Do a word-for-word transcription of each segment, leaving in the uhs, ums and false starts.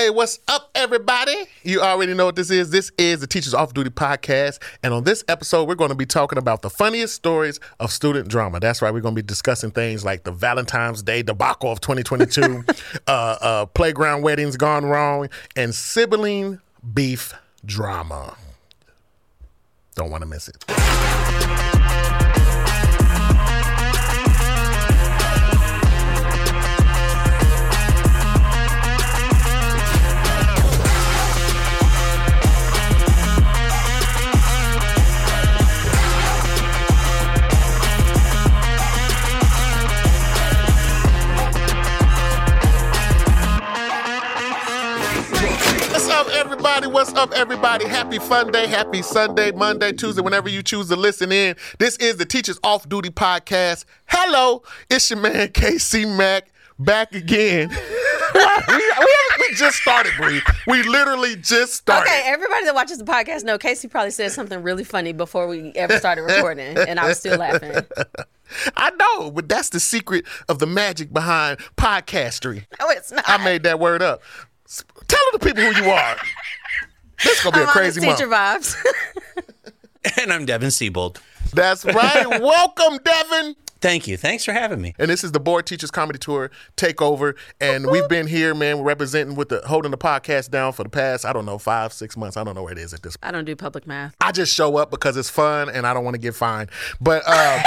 Hey, what's up, everybody? You already know what this is. This is the Teachers Off Duty podcast. And on this episode, we're going to be talking about the funniest stories of student drama. That's right. We're going to be discussing things like the Valentine's Day debacle of twenty twenty-two, uh, uh, playground weddings gone wrong, and sibling beef drama. Don't want to miss it. Everybody, what's up, everybody? Happy Fun Day, happy Sunday, Monday, Tuesday, whenever you choose to listen in. This is the Teachers Off Duty podcast. Hello, it's your man, K C Mac, back again. we, we, we just started, Bree. We literally just started. Okay, everybody that watches the podcast know Casey probably said something really funny before we ever started recording, and I was still laughing. I know, but that's the secret of the magic behind podcastery. No, it's not. I made that word up. Tell the people who you are. This is going to be I'm a crazy month. Teacher vibes. And I'm Devin Siebold. That's right. Welcome, Devin. Thank you. Thanks for having me. And this is the Board Teachers Comedy Tour Takeover. And we've been here, man, we're representing with the holding the podcast down for the past, I don't know, five, six months. I don't know where it is at this point. I don't do public math. I just show up because it's fun and I don't want to get fined. But um,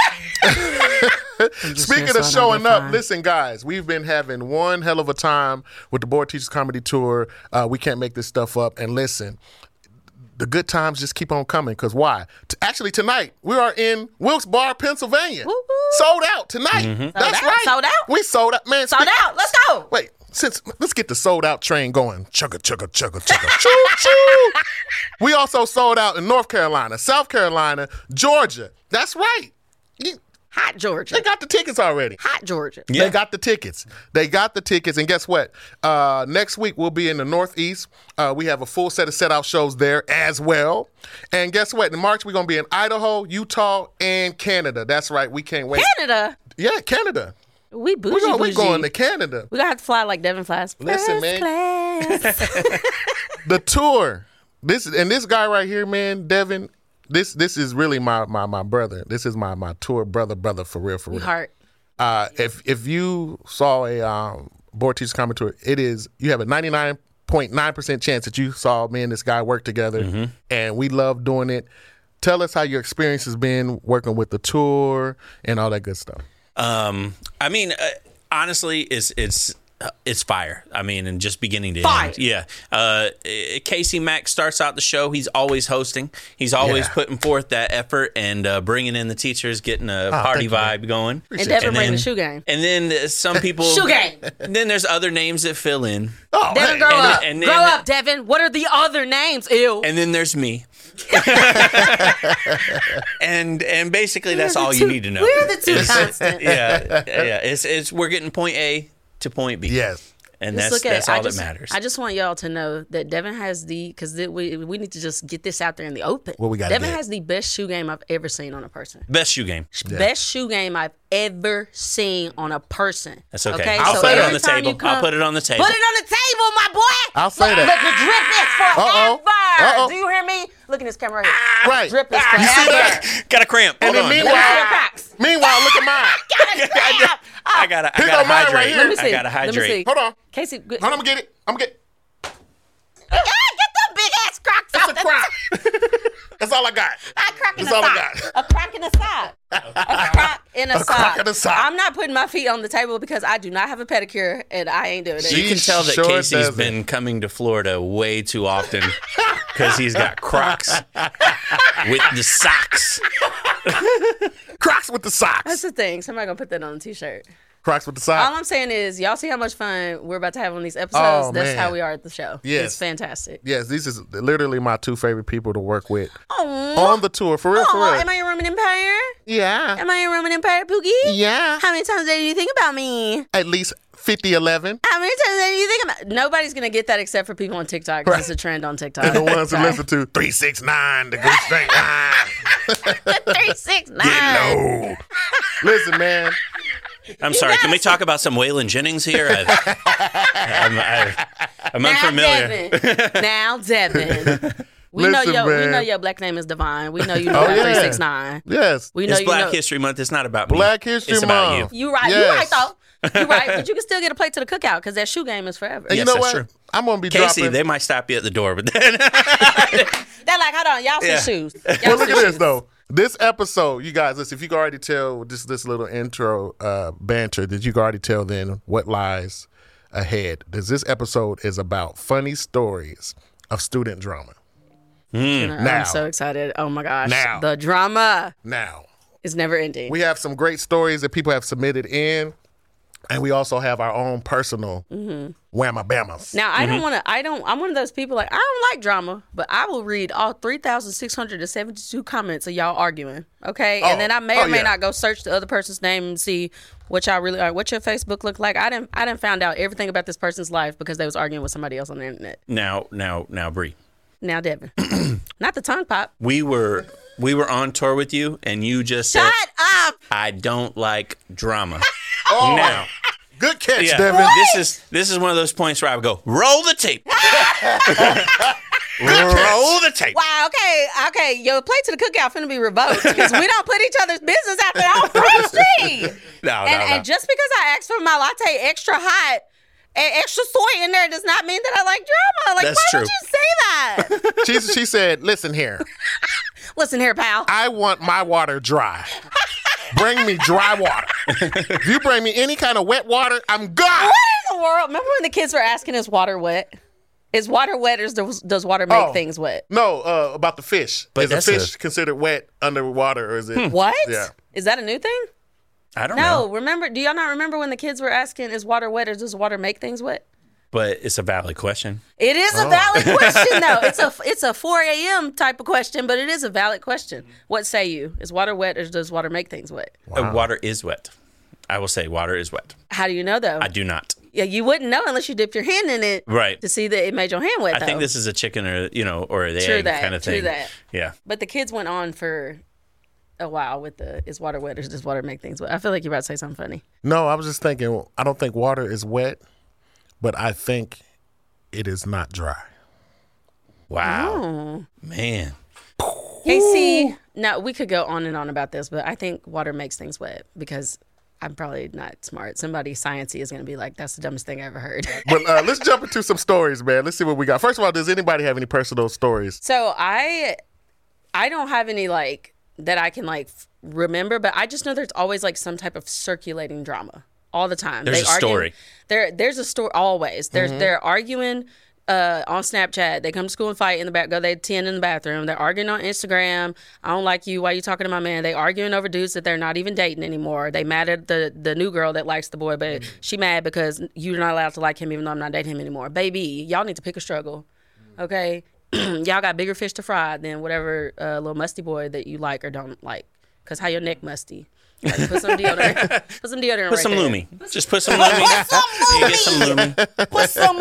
speaking of showing up, listen, guys, we've been having one hell of a time with the Board Teachers Comedy Tour. Uh, we can't make this stuff up. And listen, the good times just keep on coming. Because why? T- actually, tonight, we are in Wilkes-Barre, Pennsylvania. Woo-hoo. Sold out tonight. Mm-hmm. That's sold out? right. Sold out? We sold out. Man, sold speak- out. Let's go. Wait, since let's get the sold out train going. Chugga, chugga, chugga, chugga, choo, choo. We also sold out in North Carolina, South Carolina, Georgia. That's right. You- Hot Georgia. They got the tickets already. Hot Georgia. Yeah. They got the tickets. They got the tickets. And guess what? Uh, next week, we'll be in the Northeast. Uh, we have a full set of set-out shows there as well. And guess what? In March, we're going to be in Idaho, Utah, and Canada. That's right. We can't wait. Canada. Yeah, Canada. We bougie We're going, bougie. we're going to Canada. We got to have to fly like Devin flies. Listen, First man. class. The tour. This and this guy right here, man, Devin. This this is really my my my brother. This is my my tour brother brother for real for real. Heart. Uh, if if you saw a um, Board Teachers Comedy Tour, it is you have a ninety-nine point nine percent chance that you saw me and this guy work together, mm-hmm. and we love doing it. Tell us how your experience has been working with the tour and all that good stuff. Um, I mean, uh, honestly, it's it's uh, it's fire. I mean, and just beginning to Fire. end. Yeah. Uh, Casey Mack starts out the show. He's always hosting. He's always Yeah. putting forth that effort and uh, bringing in the teachers, getting a party thank you, vibe going. And Devin And bring then- the shoe game. And then some people. Shoe game. Then there's other names that fill in. Oh, Devin, hey. grow And- up. and grow then- up, Devin. What are the other names? Ew. And then there's me. and and basically that's all you need to know. We're the two constants. yeah, yeah. It's it's we're getting point A to point B. Yes. And Just that's look at that's it. I all just, that matters. I just want y'all to know that Devin has the, because we we need to just get this out there in the open. What we gotta Devin get? has the best shoe game I've ever seen on a person. Best shoe game. Best shoe game I've ever seen on a person. That's okay. Okay, I'll so put it every on the time table. you come- I'll put it on the table. Put it on the table, my boy. I'll say Look, that. Look, the drip is forever. Uh-oh. Uh-oh. Do you hear me? Look at this camera right here. Right. Drip is You forever. see that? Got a cramp. And Hold then on. Let me see your meanwhile, Crocs. meanwhile, look at mine. Got a cramp. I gotta, I Here gotta go mine right hydrate. here. Let me see. I gotta Let me hydrate. see. Hold on. Casey, good. Hold on, I'm gonna get it. I'm gonna get Yeah, get them big ass Crocs That's off. a crock. That's all I got. A crack in That's the all I sock. got. A crack in the sock. A crack in a, A sock. crack in a sock. I'm not putting my feet on the table because I do not have a pedicure and I ain't doing it. You can tell that Sure Casey's doesn't. been coming to Florida way too often because he's got Crocs with the socks. Crocs with the socks. That's the thing. Somebody gonna put that on a t-shirt. Crocs with the All socks. I'm saying is, y'all see how much fun we're about to have on these episodes? Oh, That's man. how we are at the show. Yes. It's fantastic. Yes, these is literally my two favorite people to work with Aww. on the tour. For real, for Aw, real. am I your Roman Empire? Yeah. Am I your Roman Empire, Pookie? Yeah. How many times a day do you think about me? At least fifty eleven. How many times a day do you think about Nobody's going to get that except for people on TikTok because Right. it's a trend on TikTok. And the ones who Sorry. listen to three six nine, the good straight line. three six nine. Get low. Listen, man. I'm sorry. Can we talk about some Waylon Jennings here? I've, I'm, I've, I'm now, unfamiliar. Devin. Now, Devin. We Listen, know your man. we know your black name is Divine. We know you know Oh, about yeah. three six nine. Yes. We know It's you Black know. History Month. It's not about me. Black History It's Month. about you. You right. You Yes. right though. You right. But you can still get a plate to the cookout because that shoe game is forever. And you Yes, know that's what? true. I'm gonna be Casey, dropping. they might stop you at the door, but then They're like, hold on, y'all some Yeah. shoes. Well, Y'all look some at this shoes. though. This episode, you guys, listen, if you can already tell with this this little intro uh, banter, that you can already tell then what lies ahead. This this episode is about funny stories of student drama. Now. I'm so excited. Oh my gosh. Now. The drama Now, is never ending. we have some great stories that people have submitted in, and we also have our own personal whamma bammas. Now I don't want to. I don't. I'm one of those people like I don't like drama, but I will read all three thousand six hundred seventy-two comments of y'all arguing. Okay, Oh, and then I may or oh, may yeah. not go search the other person's name and see what y'all really are. What your Facebook look like. I didn't. I didn't found out everything about this person's life because they was arguing with somebody else on the internet. now, now, now, Bree, Now, Devin, not the tongue pop. we were we were on tour with you, and you just said, Shut up. "I don't like drama." Oh, Now, good catch, yeah, Devin. this is this is one of those points where I would go, "Roll the tape." Roll the tape. Wow. Okay. Okay. Your plate to the cookout finna be revoked because we don't put each other's business out there on Front Street. No, and, no, no. and just because I asked for my latte extra hot and extra soy in there does not mean that I like drama. Like, That's why true. would you say that? She, she said, listen here, Listen here, pal. I want my water dry. Bring me dry water. If you bring me any kind of wet water, I'm gone. What in the world? Remember when the kids were asking, is water wet? Is water wet or does, does water make Oh. things wet? No, uh, about the fish. But is a that's fish a- considered wet underwater, or is it? What? Yeah. Is that a new thing? I don't No. know, Remember, do y'all not remember when the kids were asking, is water wet or does water make things wet? but it's a valid question. It is Oh. a valid question, though. It's a it's a four a.m. type of question, but it is a valid question. What say you? Is water wet or does water make things wet? Uh, water is wet. I will say water is wet. How do you know, though? I do not. Yeah, you wouldn't know unless you dipped your hand in it Right. to see that it made your hand wet, I though. think this is a chicken or you know or the True egg that, kind of true thing. that. Yeah. But the kids went on for a while with the, is water wet or does water make things wet? I feel like you're about to say something funny. No, I was just thinking, I don't think water is wet, but I think it is not dry. Wow. Oh. Man. Casey, now we could go on and on about this, but I think water makes things wet because I'm probably not smart. Somebody sciencey is going to be like, that's the dumbest thing I ever heard. But uh, let's jump into some stories, man. Let's see what we got. First of all, does anybody have any personal stories? So I, I don't have any like that I can like f- remember, but I just know there's always like some type of circulating drama all the time. There's a argue- story. There, there's a story always. There's they're arguing uh, on Snapchat. They come to school and fight in the back. Go they attend in the bathroom. They're arguing on Instagram. I don't like you. Why you talking to my man? They arguing over dudes that they're not even dating anymore. They mad at the the new girl that likes the boy, but she mad because you're not allowed to like him even though I'm not dating him anymore. Baby, y'all need to pick a struggle, okay? Y'all got bigger fish to fry than whatever uh, little musty boy that you like or don't like. Cause how your neck musty? Like, put some deodorant. Put some deodorant. Put right some there. Lumi. Just put some Lumi. You get some Lumi. Put some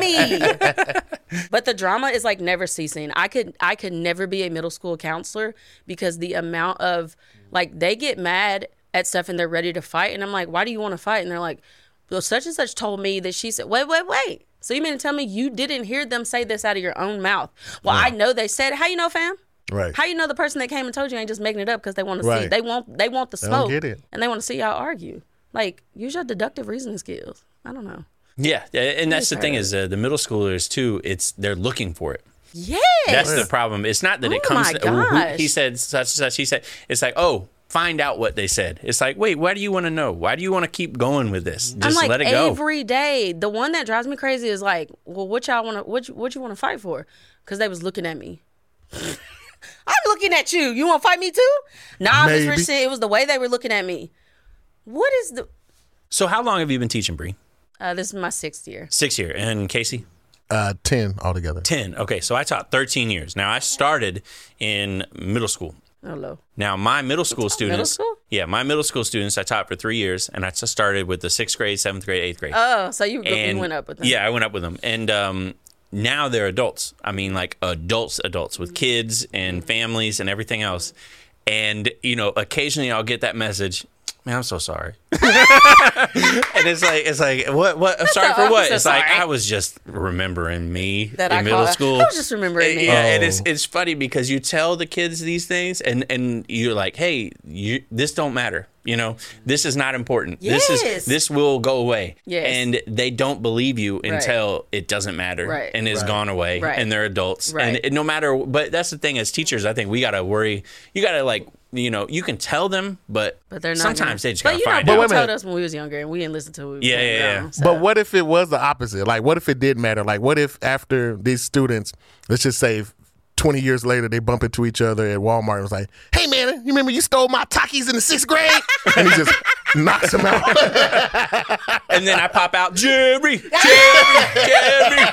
Lumi. But the drama is like never ceasing. I could I could never be a middle school counselor because the amount of like they get mad at stuff and they're ready to fight and I'm like, why do you want to fight? And they're like, well, such and such told me that she said, wait, wait, wait. So you mean to tell me you didn't hear them say this out of your own mouth? Well, I know they said it. How you know, fam? Right. How you know the person that came and told you ain't just making it up because they want to see? Right. They want they want the don't smoke get it. and they want to see y'all argue. Like use your deductive reasoning skills. I don't know. Yeah, and that's the I've thing heard is uh, the middle schoolers too. It's they're looking for it. Yes. That's the problem. It's not that it Oh comes. my to, "Ooh, who- gosh. he said such and such. He said it's like oh. Find out what they said. It's like, wait, why do you want to know? Why do you want to keep going with this? Just I'm like let it go. every day. The one that drives me crazy is like, well, what y'all want to, what, you- what you want to fight for? Because they was looking at me. I'm looking at you. You want to fight me too? Nah, Miss Maybe. Richardson, it was the way they were looking at me. What is the? So how long have you been teaching, Bree? Uh, this is my sixth year. Six year. And Casey? Uh, ten altogether. ten. Okay, so I taught thirteen years. Now I started in middle school. Oh, low. Now my middle school students, school? yeah, my middle school students I taught for three years, and I just started with the sixth grade, seventh grade, eighth grade. Oh, so you, and you went up with them. Yeah, I went up with them, and um, now they're adults. I mean, like adults, adults with kids and families and everything else. And you know, occasionally I'll get that message, man, I'm so sorry. And it's like, it's like, what, what? I'm sorry for what? so It's like, sorry. I was just remembering me That in I middle call- school. I was just remembering me. Yeah, and Oh. it's it's funny because you tell the kids these things, and and you're like, hey, you, this don't matter. You know, this is not important. This Yes. is this will go away. Yes. And they don't believe you until it doesn't matter Right. and is Right. gone away, Right. and they're adults. Right. And it, no matter, but that's the thing as teachers, I think we gotta worry. You gotta like, you know, you can tell them, but But they're not. sometimes gonna, they just But gotta you know, find But people wait a out. minute. told us when we was younger, and we didn't listen to it. Yeah, yeah, yeah. So. But what if it was the opposite? Like, what if it did matter? Like, what if after these students, let's just say twenty years later, they bump into each other at Walmart and was like, hey, man, you remember you stole my Takis in the sixth grade? And he just knocks him out. And then I pop out, Jerry, Jerry, Jerry.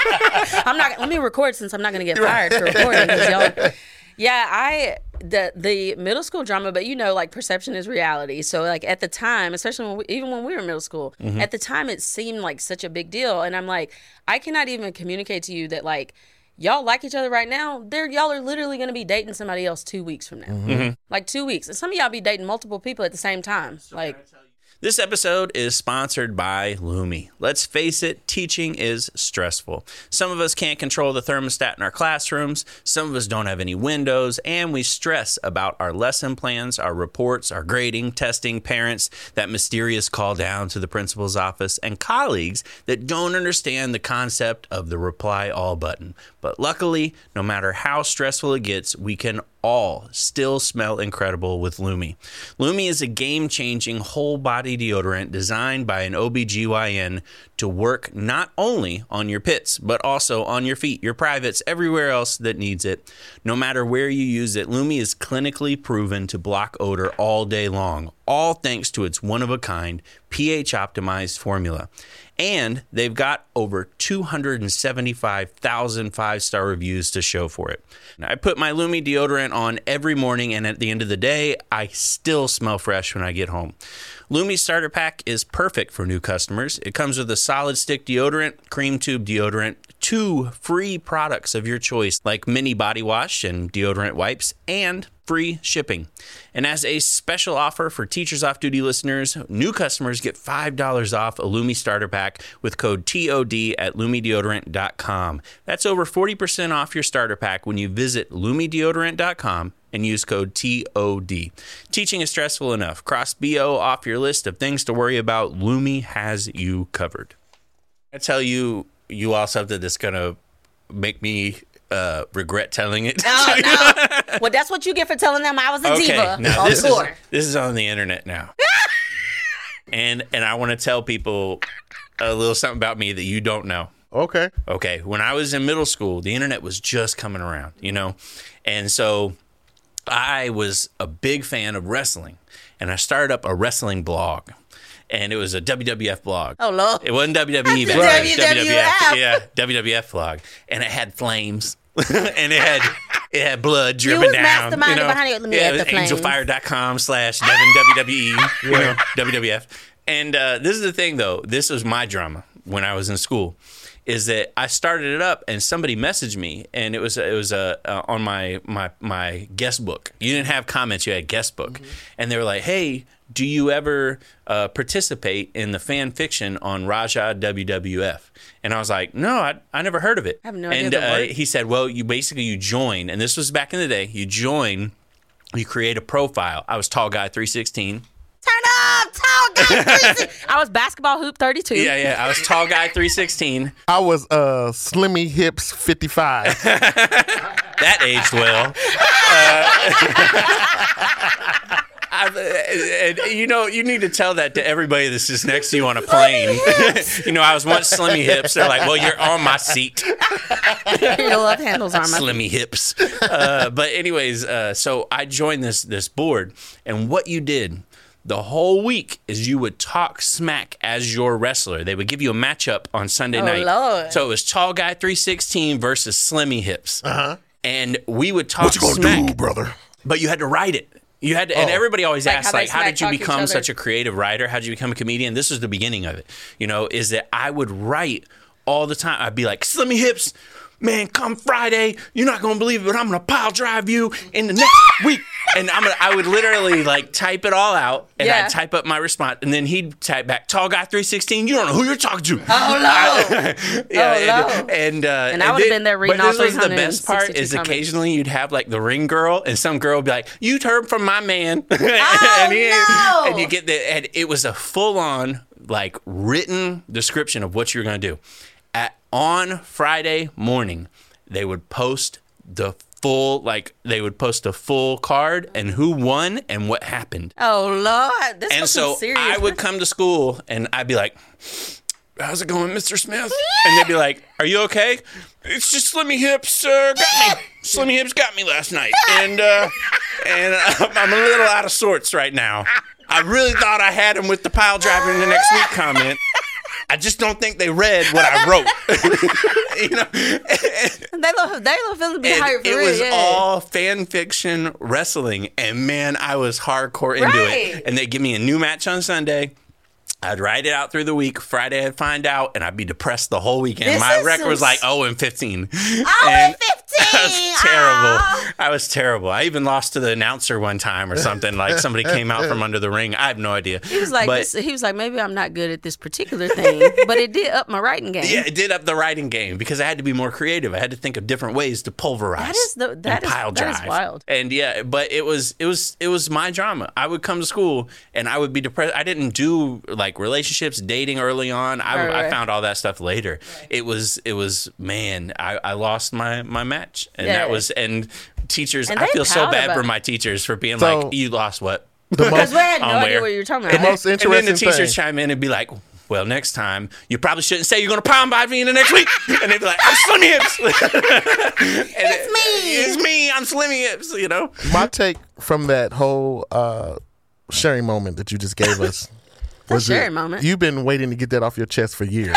I'm not. Let me record since I'm not going to get fired for recording. 'Cause y'all, yeah, I the the middle school drama, but you know, like perception is reality. So like at the time, especially when we, even when we were in middle school, Mm-hmm. at the time it seemed like such a big deal, and I'm like, I cannot even communicate to you that like. Y'all like each other right now. They're y'all are literally going to be dating somebody else two weeks from now, Mm-hmm. like two weeks. And some of y'all be dating multiple people at the same time. Like, This episode is sponsored by Lumi. Let's face it, teaching is stressful. Some of us can't control the thermostat in our classrooms, some of us don't have any windows, and we stress about our lesson plans, our reports, our grading, testing, parents, that mysterious call down to the principal's office, and colleagues that don't understand the concept of the reply all button. But luckily, no matter how stressful it gets, we can all still smell incredible with Lumi. Lumi is a game-changing whole-body deodorant designed by an O B G Y N to work not only on your pits, but also on your feet, your privates, everywhere else that needs it. No matter where you use it, Lumi is clinically proven to block odor all day long, all thanks to its one-of-a-kind, pH-optimized formula. And they've got over two hundred seventy-five thousand five-star reviews to show for it. Now, I put my Lumi deodorant on every morning, and at the end of the day, I still smell fresh when I get home. Lumi Starter Pack is perfect for new customers. It comes with a solid stick deodorant, cream tube deodorant, two free products of your choice like mini body wash and deodorant wipes, and free shipping. And as a special offer for Teachers Off Duty listeners, new customers get five dollars off a Lumi Starter Pack with code T O D at lumi deodorant dot com. That's over forty percent off your starter pack when you visit lumi deodorant dot com and use code T O D. Teaching is stressful enough. Cross B O off your list of things to worry about. Lumi has you covered. I tell you, you all something that's going to make me uh, regret telling it. oh no. Well, that's what you get for telling them I was a Okay, diva now on this is, tour. this is on the internet now. and and I want to tell people a little something about me that you don't know. Okay. Okay, when I was in middle school, the internet was just coming around, you know? And so I was a big fan of wrestling, and I started up a wrestling blog. And it was a W W F blog. Oh Lord. It wasn't W W E back Right. then. W W F. Yeah, W W F blog. And it had flames. and it had it had blood dripping was down. masterminded You know? behind it. Let me yeah, add it was the flames. angelfire dot com slash Devin W W E. You know, W W F. And uh, this is the thing, though. This was my drama when I was in school. Is that I started it up and somebody messaged me, and it was it was uh, uh, on my my my guest book. You didn't have comments; you had guest book, Mm-hmm. and they were like, "Hey, do you ever uh, participate in the fan fiction on Raja W W F?" And I was like, "No, I I never heard of it." I have no and idea the uh, word. he said, "Well, you basically you join, and this was back in the day. You join, you create a profile. I was tall guy three sixteen." Turn up, tall guy. I was basketball hoop thirty-two. Yeah, yeah. I was tall guy three sixteen. I was uh, Slimmy Hips fifty-five. That aged well. Uh, I, and, you know, you need to tell that to everybody that's just next to you on a plane. You know, I was once Slimmy Hips. They're like, well, you're on my seat. Your love handles are my Slimmy Hips. Uh, but anyways, uh, so I joined this this board, and what you did the whole week is you would talk smack as your wrestler. They would give you a matchup on Sunday Oh, night. Lord. So it was Tall Guy three sixteen versus Slimmy Hips. Uh-huh. And we would talk What you gonna smack, do, brother? but you had to write it. You had to, and Oh. everybody always Like asks, how they like, how smack did you talk each become other? such a creative writer? How did you become a comedian? This was the beginning of it. You know, is that I would write all the time. I'd be like, Slimmy Hips man, come Friday, you're not gonna believe it, but I'm gonna pile drive you in the next week. And I'm gonna, I would literally like type it all out, and Yeah. I'd type up my response, and then he'd type back, "Tall guy three sixteen, you don't know who you're talking to." Oh, no. yeah, Oh, and, no. and, uh, And I would've then- been there reading but all this was the three hundred best part sixty-two is comments. occasionally you'd have like the ring girl, and some girl would be like, "You heard from my man," Oh, and, he- no. and you get the, and it was a full on like written description of what you're gonna do. At on Friday morning, they would post the full like they would post a full card and who won and what happened. Oh Lord, this And was so some serious. I would come to school and I'd be like, "How's it going, Mister Smith?" And they'd be like, "Are you okay?" "It's just Slimmy Hips uh, got me. Slimmy Hips got me last night, and uh, and I'm a little out of sorts right now. I really thought I had him with the pile driver in the next week comment. I just don't think they read what I wrote." You know, They look, they look feeling to be and hurt for it real. was yeah. all fan fiction wrestling, and man, I was hardcore into Right. it. And they'd give me a new match on Sunday. I'd write it out through the week. Friday, I'd find out, and I'd be depressed the whole weekend. This My is record some was like s- oh and fifteen. Oh, And and fifteen. I was terrible. Aw. I was terrible. I even lost to the announcer one time or something. Like somebody came out from under the ring. I have no idea. He was like, But- this, he was like, maybe I'm not good at this particular thing, but it did up my writing game. Yeah, it did up the writing game because I had to be more creative. I had to think of different ways to pulverize. That is the- that and is- pile that is drive. wild. And yeah, but it was it was it was my drama. I would come to school and I would be depressed. I didn't do like relationships, dating early on. I, Right, I right. found all that stuff later. It was it was man. I, I lost my my match, and Yeah. that was and teachers. And I they feel so proud bad about for it. my teachers for being So- like, "You lost what?" The Because most, we had no On idea where? what you were talking the about. most And then the interesting teachers thing. chime in and be like, "Well, next time you probably shouldn't say you're going to pound by me in the next week." And they'd be like, "I'm Slimmy Hips." It's me. It's me. I'm Slimmy Hips. You know. My take from that whole uh, sharing moment that you just gave us was that sharing moment. You've been waiting to get that off your chest for years.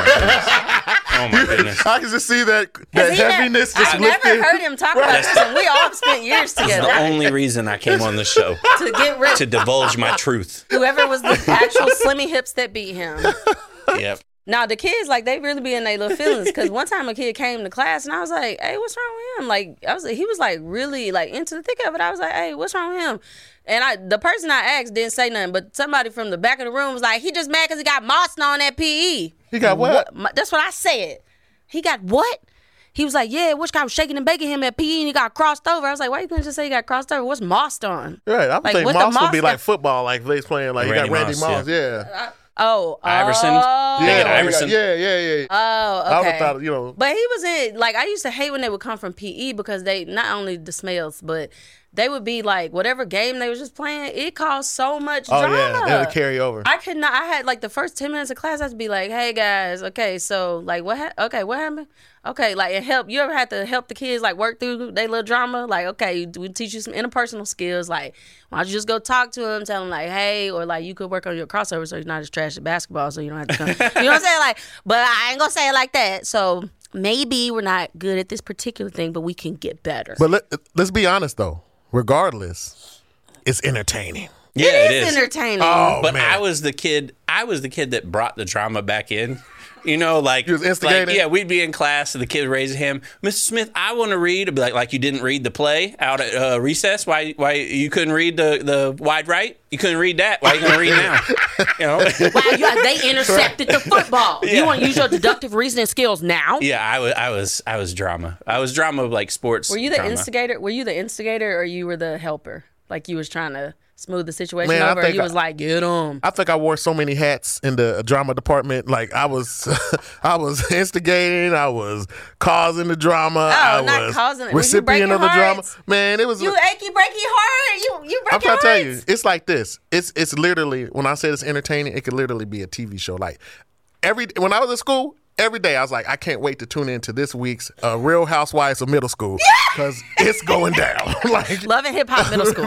Oh my goodness. I can just see that that He never- heaviness just I never lifted. heard him talk about this, and we all spent years The together only reason I came on the show to get rid to of divulge my truth. whoever was the actual Slimmy Hips that beat him. Yep. Now the kids, like, they really be in their little feelings, because one time a kid came to class and I was like, "Hey, what's wrong with him?" Like, I was, he was like really like into the thick of it. I was like, "Hey, what's wrong with him?" And I, the person I asked didn't say nothing, but somebody from the back of the room was like, "He just mad because he got mossed on that P E." He got what? My- That's what I said. He got what? He was like, "Yeah, which guy was shaking and baking him at P E and he got crossed over." I was like, "Why you couldn't just say he got crossed over? What's mossed on?" Right, I would Like, think what the Moss would be Moss like got- football, like they playing like Randy you got Randy Moss, Moss, yeah. Oh, Iverson? Oh, They Yeah, get Iverson. yeah, yeah, yeah. Oh, I would okay. have thought, you know, But he was in, like, I used to hate when they would come from P E because they, not only the smells, but they would be like, whatever game they was just playing, it caused so much oh drama. yeah, they would carry over. I could not, I had like the first ten minutes of class, I had to be like, "Hey guys, okay, so like what, ha- okay, what happened? Okay, like, and help, you ever had to help the kids like work through their little drama? Like, okay, we teach you some interpersonal skills. Like, why don't you just go talk to them, tell them like, hey, or like you could work on your crossover so you're not as trash at basketball, so you don't have to come. You know what I'm saying? Like, but I ain't gonna say it like that. So maybe we're not good at this particular thing, but we can get better. But let, let's be honest though. Regardless, it's entertaining. Yeah, it it is is. entertaining. Oh, But man. I was the kid. I was the kid that brought the drama back in. You know, like, You was instigating? like yeah, we'd be in class and the kid would raise his hand. "Mister Smith, I want to read." I'd be like, "Like you didn't read the play out at uh, recess? Why? Why you couldn't read the, the wide right? You couldn't read that? Why are you gonna read now?" You know. Wow, you, they intercepted the football. Yeah. You want to use your deductive reasoning skills now? Yeah, I was. I was. I was drama. I was drama of like sports. Were you the drama. instigator? Were you the instigator, or you were the helper? Like you was trying to smooth the situation Man, I over, or think you I- was like, "Get them." I think I wore so many hats in the drama department. Like I was, I was instigating. I was causing the drama. I Oh, not was causing it. Were you recipient breaking of the drama. hearts? Man, it was. You achy breaky heart. You you I'm breaking trying to tell you, hearts. it's like this. It's it's literally when I say it's entertaining, it could literally be a T V show. Like every when I was at school, every day I was like, I can't wait to tune into this week's uh, Real Housewives of Middle School because it's going down. Like Love and Hip Hop Middle School.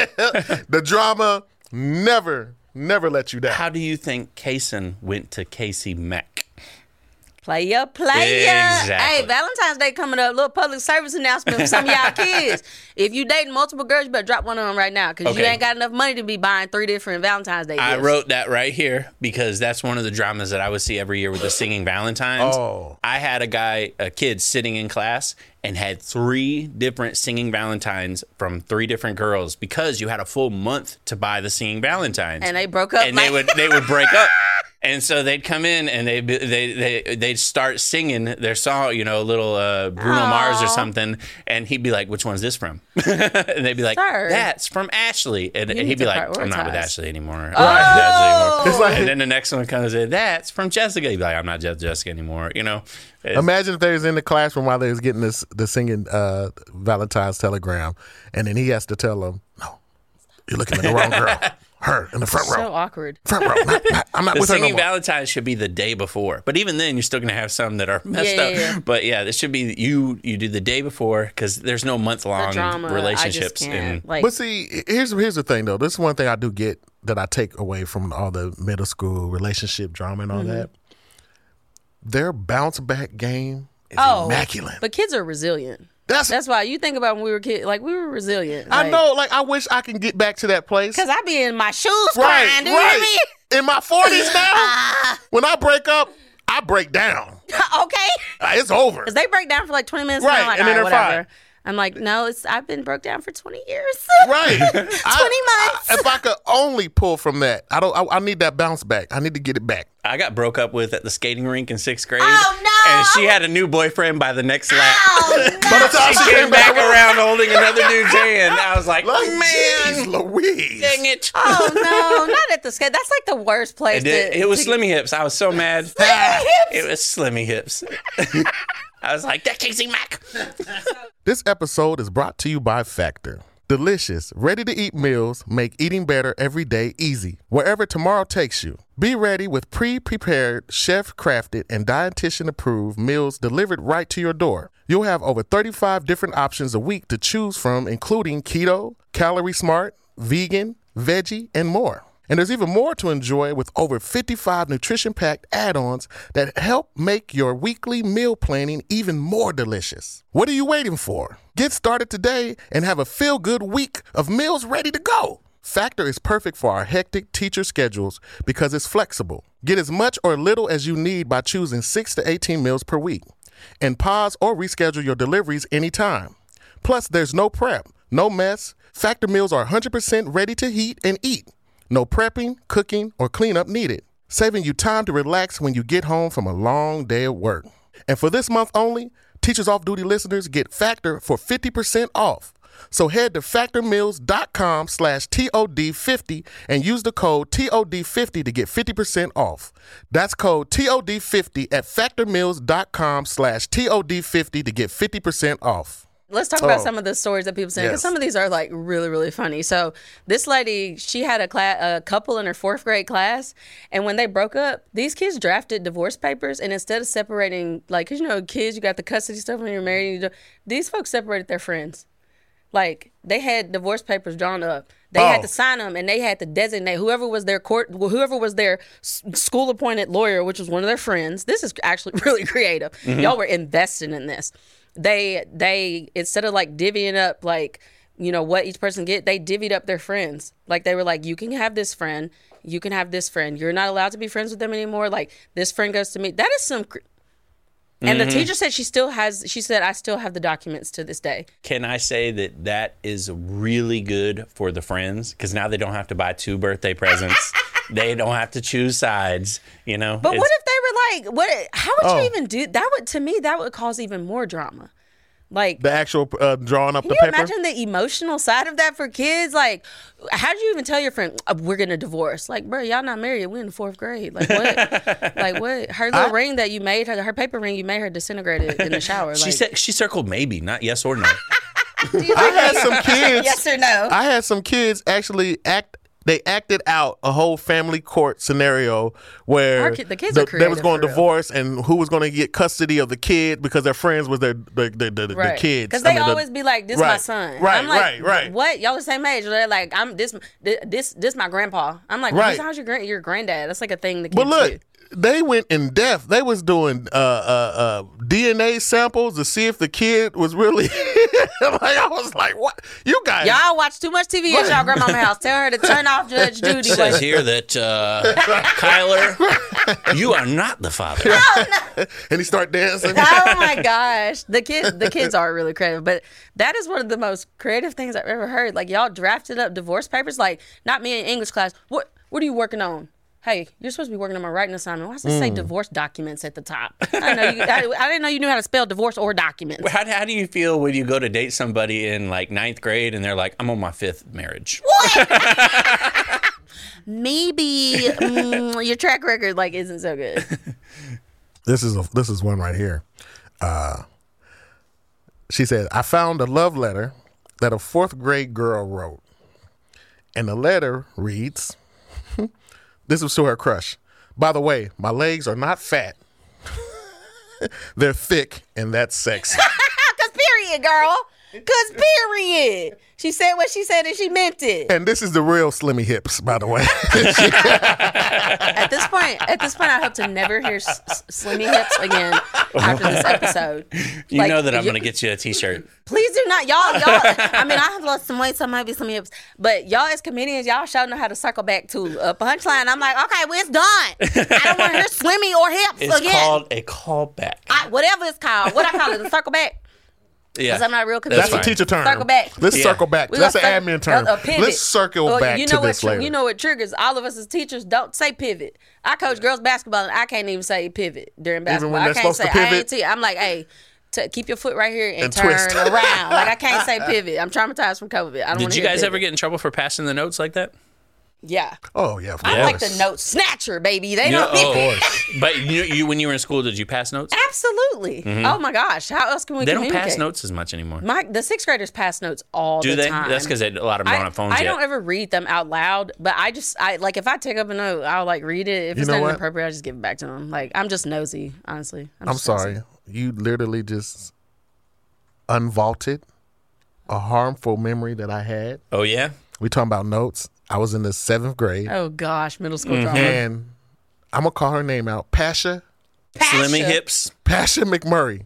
the drama never never let you down. How do you think Kaysen went to Casey Mack? Player, player. Exactly. Hey, Valentine's Day coming up. Little public service announcement for some of y'all kids. If you dating multiple girls, you better drop one of them right now because Okay. you ain't got enough money to be buying three different Valentine's Day gifts. I wrote that right here because that's one of the dramas that I would see every year with the singing Valentines. Oh. I had a guy, a kid sitting in class and had three different singing Valentines from three different girls because you had a full month to buy the singing Valentines. And they broke up. and like- they would they would break up. And so they'd come in and they they they they'd start singing their song, you know, a little uh, Bruno Aww. Mars or something, and he'd be like, "Which one's this from?" And they'd be like, Sir. "That's from Ashley," and, and need he'd be to like, "I'm not with prioritize. Ashley anymore." I'm Oh. not with Ashley anymore. It's like- and then the next one comes in, "That's from Jessica." He'd be like, "I'm not just Jessica anymore," you know. It's- Imagine if they was in the classroom while they was getting this the singing uh, Valentine's telegram, and then he has to tell them, "No, you're looking at the wrong girl. Her in the front so row. awkward. Front row. Not, not, I'm not The with her no singing more." Valentine's should be the day before, but even then, you're still gonna have some that are messed Yeah, up. yeah, yeah. But yeah, this should be you. You do the day before because there's no month The long drama. relationships. I just and can't. Like, But see, here's here's the thing though. This is one thing I do get that I take away from all the middle school relationship drama and all Mm-hmm. that. Their bounce back game is oh, immaculate. but kids are resilient. That's, That's why you think about when we were kids. Like, we were resilient. I know. Like I wish I can get back to that place. Because I be in my shoes Right, crying. Do you hear right. In my forties now, when I break up, I break down. me? Okay. Uh, It's over. Because they break down for like twenty minutes. Right, And I'm like, and then all right, they're whatever. fine. I'm like, no, it's I've been broke down for twenty years. Right. twenty I- months. I- if I could only pull from that, I don't. I, I need that bounce back. I need to get it back. I got broke up with at the skating rink in sixth grade. Oh, no. And she had a new boyfriend by the next lap. Oh, By the time She she came back around holding another dude's hand. I was like, Like, man, jeez Louise. dang it. oh no, not at the skate. That's like the worst place. It, did, to, it was to- Slimmy Hips. I was so mad. Slimmy Hips? It was Slimmy Hips. I was like, that Casey Mack. This episode is brought to you by Factor. Delicious, ready-to-eat meals make eating better every day easy, wherever tomorrow takes you. Be ready with pre-prepared, chef-crafted, and dietitian-approved meals delivered right to your door. You'll have over thirty-five different options a week to choose from, including keto, calorie smart, vegan, veggie, and more. And there's even more to enjoy with over fifty-five nutrition-packed add-ons that help make your weekly meal planning even more delicious. What are you waiting for? Get started today and have a feel-good week of meals ready to go. Factor is perfect for our hectic teacher schedules because it's flexible. Get as much or little as you need by choosing six to eighteen meals per week. And pause or reschedule your deliveries anytime. Plus, there's no prep, no mess. Factor meals are one hundred percent ready to heat and eat. No prepping, cooking, or cleanup needed, saving you time to relax when you get home from a long day at work. And for this month only, Teachers Off Duty listeners get Factor for fifty percent off. So head to factormeals.com slash TOD50 and use the code T O D fifty to get fifty percent off. That's code T O D fifty at factormeals.com slash TOD50 to get fifty percent off. Let's talk about Oh. some of the stories that people say because Yes. some of these are like really, really funny. So this lady, she had a class, a couple in her fourth grade class, and when they broke up, these kids drafted divorce papers, and instead of separating, like, cause you know, kids, you got the custody stuff when you're married. You do, these folks separated their friends. Like they had divorce papers drawn up. They Oh. had to sign them, and they had to designate whoever was their court, whoever was their school appointed lawyer, which was one of their friends. This is actually really creative. Y'all were invested in this. They they instead of like divvying up like you know what each person get, they divvied up their friends. Like they were like, you can have this friend, you can have this friend. You're not allowed to be friends with them anymore. Like this friend goes to me. That is some. Cr- And the teacher said she still has. She said I still have the documents to this day. Can I say that that is really good for the friends? Because now they don't have to buy two birthday presents. They don't have to choose sides, you know? But It's- what if they were like, what? How would Oh. you even do that? Would to me that would cause even more drama. Like, The actual uh, drawing up can the you paper. imagine the emotional side of that for kids? Like, how did you even tell your friend "Uh, we're gonna divorce? Like, bro, y'all not married. We in the fourth grade. Like what? Like what? Her little I- ring that you made her, her paper ring you made her disintegrated in the shower. she like, said she circled maybe, not yes or no. do you I think had some kids. yes or no? I had some kids actually act. They acted out a whole family court scenario where Our kid- the kids the- are they was creative, going to for real. divorce and who was going to get custody of the kid because their friends was their the the, the, the Right. kids. Because I they mean, the- always be like, "This my Right. son." Right, I'm like, right, right. What? Y'all the same age? They're like, "I'm this, this, this, this my grandpa." I'm like, Right. "How's your grand, your granddad?" That's like a thing the kids But look, do. they went in depth. They was doing uh, uh, uh, D N A samples to see if the kid was really. Like I was like, what? You guys, y'all watch too much T V at y'all grandma's house. Tell her to turn off Judge Judy. It says here that uh, Kyler, you are not the father. Oh, no. And he start dancing. Oh my gosh, the kids, the kids are really creative. But that is one of the most creative things I've ever heard. Like y'all drafted up divorce papers. Like not me in English class. What What are you working on? Hey, you're supposed to be working on my writing assignment. Why does it mm. say divorce documents at the top? I didn't, know you, I, I didn't know you knew how to spell divorce or documents. How, how do you feel when you go to date somebody in like ninth grade and they're like, I'm on my fifth marriage? What? Maybe mm, your track record like isn't so good. This is a, this is one right here. Uh, she said, I found a love letter that a fourth grade girl wrote. And the letter reads... This was to her crush. By the way, my legs are not fat. They're thick, and that's sexy. Cause period, girl. Cause period. She said what she said and she meant it. And this is the real Slimmy Hips, by the way. At this point, at this point, I hope to never hear s- s- Slimmy Hips again after this episode. You like, know that I'm going to get you a T-shirt. Please do not, y'all. Y'all. I mean, I have lost some weight, so maybe some hips. But y'all, as comedians, y'all sure know how to circle back to a punchline. I'm like, okay, well, it's done. I don't want to hear Slimmy or hips it's again. It's called a callback. I, whatever it's called. What I call it, a circle back. Yeah, because I'm not a real comedian. That's a teacher term. Circle back. Let's yeah. circle back. We That's an circle, admin term. A pivot. Let's circle well, back you know to this what, later. You know what triggers all of us as teachers? Don't say pivot. I coach girls basketball and I can't even say pivot during basketball. Even when I they're can't supposed say. to pivot? I ain't te- I'm like, hey, t- keep your foot right here and, And turn twist. around. Like I can't say pivot. I'm traumatized from COVID. I don't Did you hear guys pivot. ever get in trouble for passing the notes like that? Yeah. Oh yeah. Of I'm course. like the note snatcher, baby. They You know, don't. oh, but you, you, when you were in school, did you pass notes? Absolutely. Mm-hmm. Oh my gosh. How else can we They don't communicate? pass notes as much anymore. My the sixth graders pass notes all Do the they? time. That's because a lot of them I, don't have phones I yet. don't ever read them out loud, but I just I like if I take up a note, I'll like read it. If You it's know not what? appropriate, I just give it back to them. Like I'm just nosy, honestly. I'm, I'm just sorry. nosy. You literally just unvaulted a harmful memory that I had. Oh yeah. We talking about notes. I was in the seventh grade, Oh gosh, middle school Mm-hmm. drama. and I'm gonna call her name out. Pasha. Slimmy Pasha. hips. Pasha McMurray.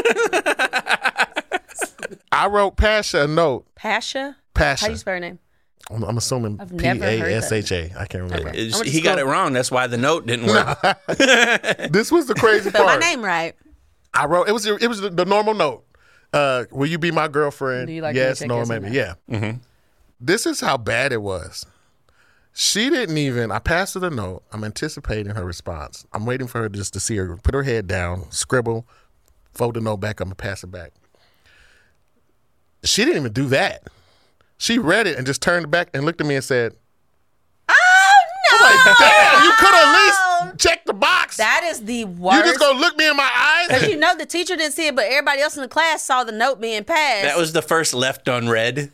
I wrote Pasha a note. Pasha. Pasha. How do you spell her name? I'm, I'm assuming I've P never A heard S H A. I can't remember. It's- I went to he got it school. wrong. That's why the note didn't work. This was the crazy Spell my part. name right. I wrote it was it was the, the normal note. Uh, will you be my girlfriend? Do you like me? yes, Check no, yes or maybe. no. Yeah. Mm-hmm. This is how bad it was. She didn't even. I passed her the note. I'm anticipating her response. I'm waiting for her just to see her put her head down, scribble, fold the note back up, and pass it back. She didn't even do that. She read it and just turned back and looked at me and said, Oh no! like, damn, you could at least check the box. That is the worst. You just gonna look me in my eyes? Because you know the teacher didn't see it, but everybody else in the class saw the note being passed. That was the first left unread.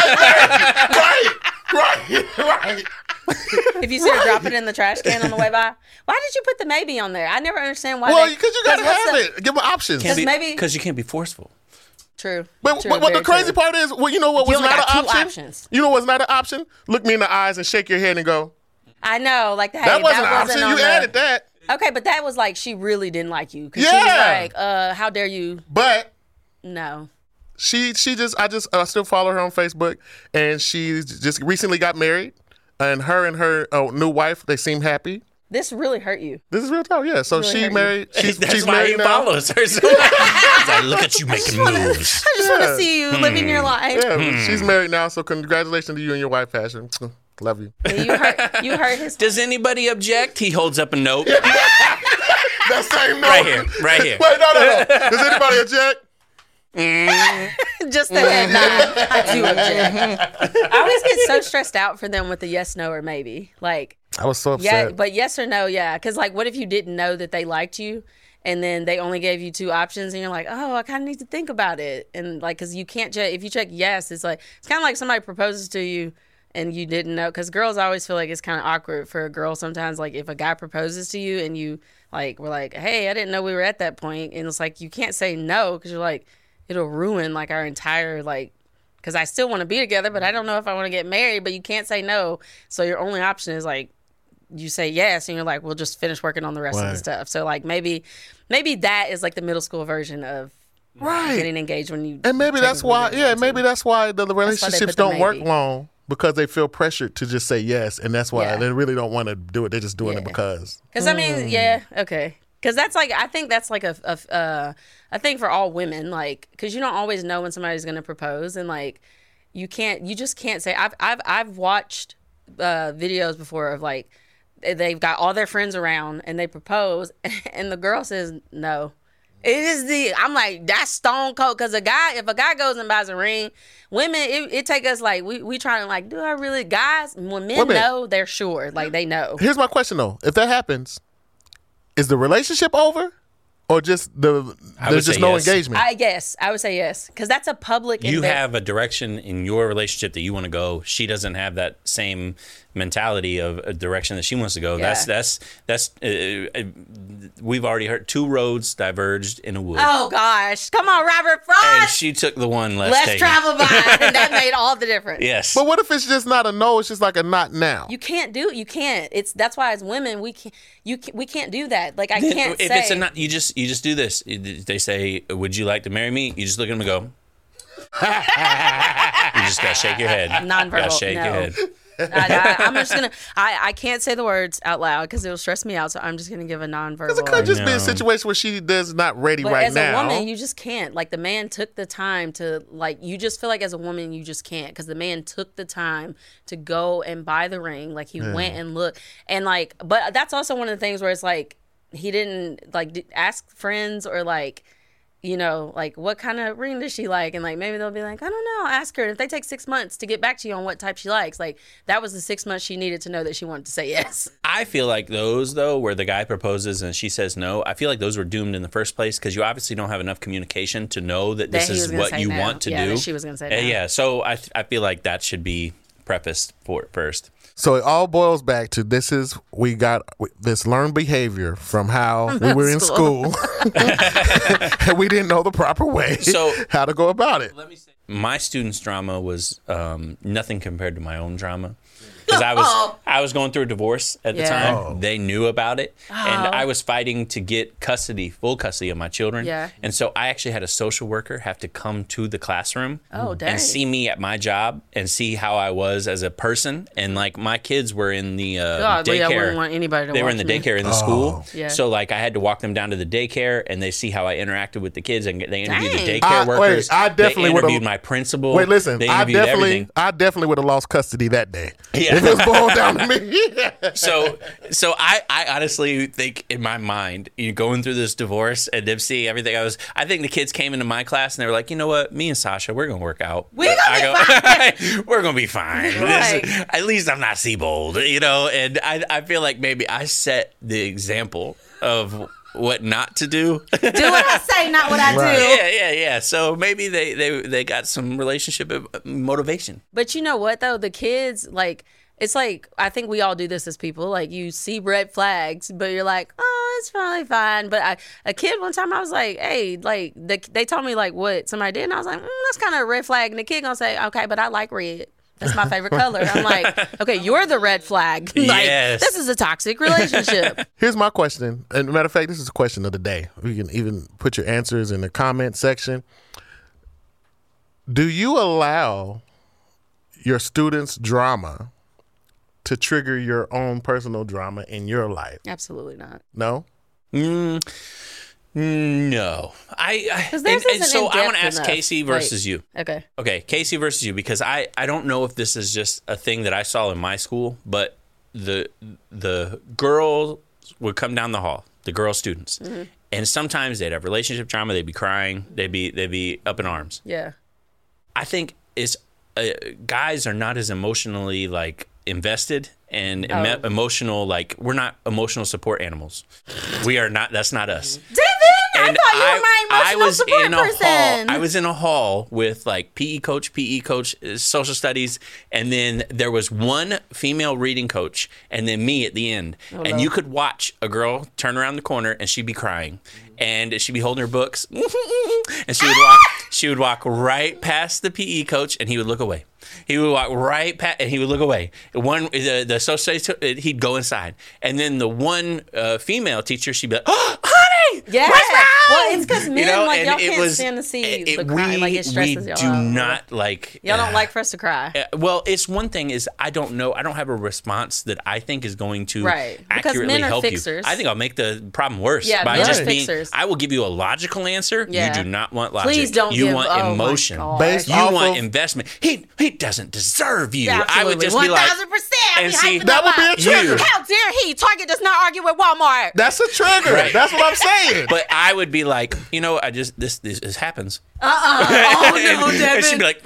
right, right, right. If you see her drop it in the trash can on the way by, why did you put the maybe on there? I never understand why. Well, they, because you gotta what's have the- it. Give them options. Because maybe- Because you can't be forceful. True. But, true, but what the very crazy true. part is, well, you know what You was only not an got two option? options. You know what's not an option? Look me in the eyes and shake your head and go, I know, like hey, that wasn't that an wasn't option. on You the, added that. Okay, but that was like she really didn't like you because she Yeah. was like, uh, how dare you? But No. she she just, I just uh, still follow her on Facebook, and she just recently got married, and her and her uh, new wife, they seem happy. This really hurt you. This is real talk, yeah. So Really she hurt you. married. She's, That's she's why married he now. follows her. So He's like, look at you making moves. I just want to see you living your life. Yeah, she's married now. So congratulations to you and your wife, Passion. Love you. Yeah, you hurt. You hurt his. Does anybody object? He holds up a note. That same note. Right here, right here. Wait, no, no, no. Does anybody object? Just the head nod. I do object. I always get so stressed out for them with the yes, no, or maybe. Like, I was so upset. yeah, but yes or no, yeah. Because, like, what if you didn't know that they liked you and then they only gave you two options and you're like, oh, I kind of need to think about it. And, like, because you can't check, if you check yes, it's like, it's kind of like somebody proposes to you and you didn't know. Because girls always feel like it's kind of awkward for a girl sometimes. Like, if a guy proposes to you and you, like, were like, hey, I didn't know we were at that point. And it's like, you can't say no because you're like, it'll ruin, like, our entire, like, because I still want to be together, but I don't know if I want to get married, but you can't say no. So your only option is, like, you say yes, and you're like, we'll just finish working on the rest Right. of the stuff. So like maybe maybe that is like the middle school version of Right. getting engaged when you And maybe that's technically why, didn't yeah, want to. maybe that's why the, the why they relationships put the don't work maybe. long because they feel pressured to just say yes, and that's why Yeah. they really don't want to do it. They're just doing it Yeah. because. Because I mean, yeah, okay. Because that's like I think that's like a a, uh, a thing for all women, like because you don't always know when somebody's going to propose, and like you can't, you just can't say. I've I've I've watched uh, videos before of like they've got all their friends around and they propose, and the girl says no. It is the I'm like that's stone cold because a guy if a guy goes and buys a ring, women it, it take us like we we trying to like do I really guys when men Women. know they're sure like they know. Here's my question though: if that happens, is the relationship over, or just the I would there's just say no yes. engagement? I guess I would say yes because that's a public. You inve- have a direction in your relationship that you want to go. She doesn't have that same mentality of a direction that she wants to go. Yeah. That's that's that's. Uh, uh, we've already heard two roads diverged in a wood, Oh gosh, come on, Robert and Frost. she took the one less. Let's taken. travel by, and that made all the difference. Yes. But what if it's just not a no? It's just like a not now. You can't do it. You can't. It's that's why as women we can't. You can, we can't do that. Like I can't if say. it's a not, you just you just do this. They say, "Would you like to marry me?" You just look at them and go. You just gotta shake your head. Nonverbal, Gotta shake no. your head. I, I, I'm just gonna. I, I can't say the words out loud because it'll stress me out. So I'm just gonna give a nonverbal. Because it could just be know. a situation where she is not ready But right as now. a woman, you just can't. Like the man took the time to like. You just feel like as a woman, you just can't because the man took the time to go and buy the ring. Like he went and looked and like. But that's also one of the things where it's like he didn't like d- ask friends or like. You know, like what kind of ring does she like? And like maybe they'll be like, I don't know, ask her. If they take six months to get back to you on what type she likes, like that was the six months she needed to know that she wanted to say yes. I feel like those though, where the guy proposes and she says no, I feel like those were doomed in the first place because you obviously don't have enough communication to know that this That he was is gonna what say you no. want to Yeah, do. that she was gonna say Uh, no. yeah, so I I feel like that should be prefaced for first. So it all boils back to this is we got this learned behavior from how we were in school, and we didn't know the proper way So- how to go about it. Let me say, my students' drama was um, nothing compared to my own drama. Because I was I was going through a divorce at the Yeah. time. Oh. They knew about it, and Oh. I was fighting to get custody, full custody of my children. Yeah. And so I actually had a social worker have to come to the classroom Oh, dang. and see me at my job and see how I was as a person. And like my kids were in the uh, God, daycare. I wouldn't want anybody to they were watch in the me. daycare in the school. Yeah. So like I had to walk them down to the daycare, and they see how I interacted with the kids, and they interviewed Dang. the I- daycare wait, workers. I definitely they would've- interviewed my principal. Wait, listen. They I interviewed definitely, everything. I definitely would have lost custody that day Yeah. if it was boiled down to me. so so I, I honestly think in my mind, you going through this divorce and them seeing everything I was I think the kids came into my class and they were like, you know what, me and Sasha, we're gonna work out. We gonna I be go, we're gonna be fine. This- Right. at least I'm not Seabold, you know, and I I feel like maybe I set the example of what not to do. Do what I say, not what I Right. do. yeah, yeah, yeah. So maybe they, they they got some relationship motivation. But you know what though? The kids like it's like I think we all do this as people. Like you see red flags, but you're like, oh, it's probably fine. But I, a kid one time I was like, hey, like the, they told me like what somebody did, and I was like, mm, that's kind of a red flag. And the kid gonna say, okay, but I like red. That's my favorite color. I'm like, okay, you're the red flag. Like Yes. this is a toxic relationship. Here's my question. And matter of fact, this is a question of the day. You can even put your answers in the comment section. Do you allow your students' drama to trigger your own personal drama in your life? Absolutely not. No? Mm, no, I. I 'Cause and, theirs and isn't so I want in-depth to ask enough. Casey versus Like, you. Okay. Okay, Casey versus you, because I, I don't know if this is just a thing that I saw in my school, but the the girls would come down the hall, the girl students, Mm-hmm. and sometimes they'd have relationship drama, they'd be crying, they'd be they'd be up in arms. Yeah. I think it's uh, guys are not as emotionally like invested and Oh. emo- emotional like we're not emotional support animals. We are not. That's not us. David, And thought you were my I emotional was support in a person. hall. I was in a hall with like P E coach, P E coach, uh, social studies, and then there was one female reading coach, and then me at the end. Oh, and no. you could watch a girl turn around the corner, and she'd be crying, and she'd be holding her books, and she would walk. She would walk right past the P E coach, and he would look away. He would walk right past, and he would look away. One, the the social studies, he'd go inside, and then the one uh, female teacher, she'd be like, "Oh, honey, Yeah. what's wrong?" Well, it's because men, You know, like, and y'all it can't was- stand to see it- the crying. we, Like, it stresses we y'all do out. not like. Y'all don't uh, like for us to cry. uh, well, it's one thing is I don't know. I don't have a response that I think is going to Right. Because accurately men are help fixers. you. I think I'll make the problem worse Yeah, by men are just being. fixers. I will give you a logical answer. Yeah. You do not want logic. Please don't You give- want oh my emotion. God. Based You off want of- investment. He he doesn't deserve you. Absolutely. I would just be like, one thousand percent. and see, That would be a trigger. You. How dare he? Target does not argue with Walmart. That's a trigger. Right. That's what I'm saying. But I would be like, you know, I just this this, this happens. Uh-uh. Oh, no, and, and she'd Devin. be like,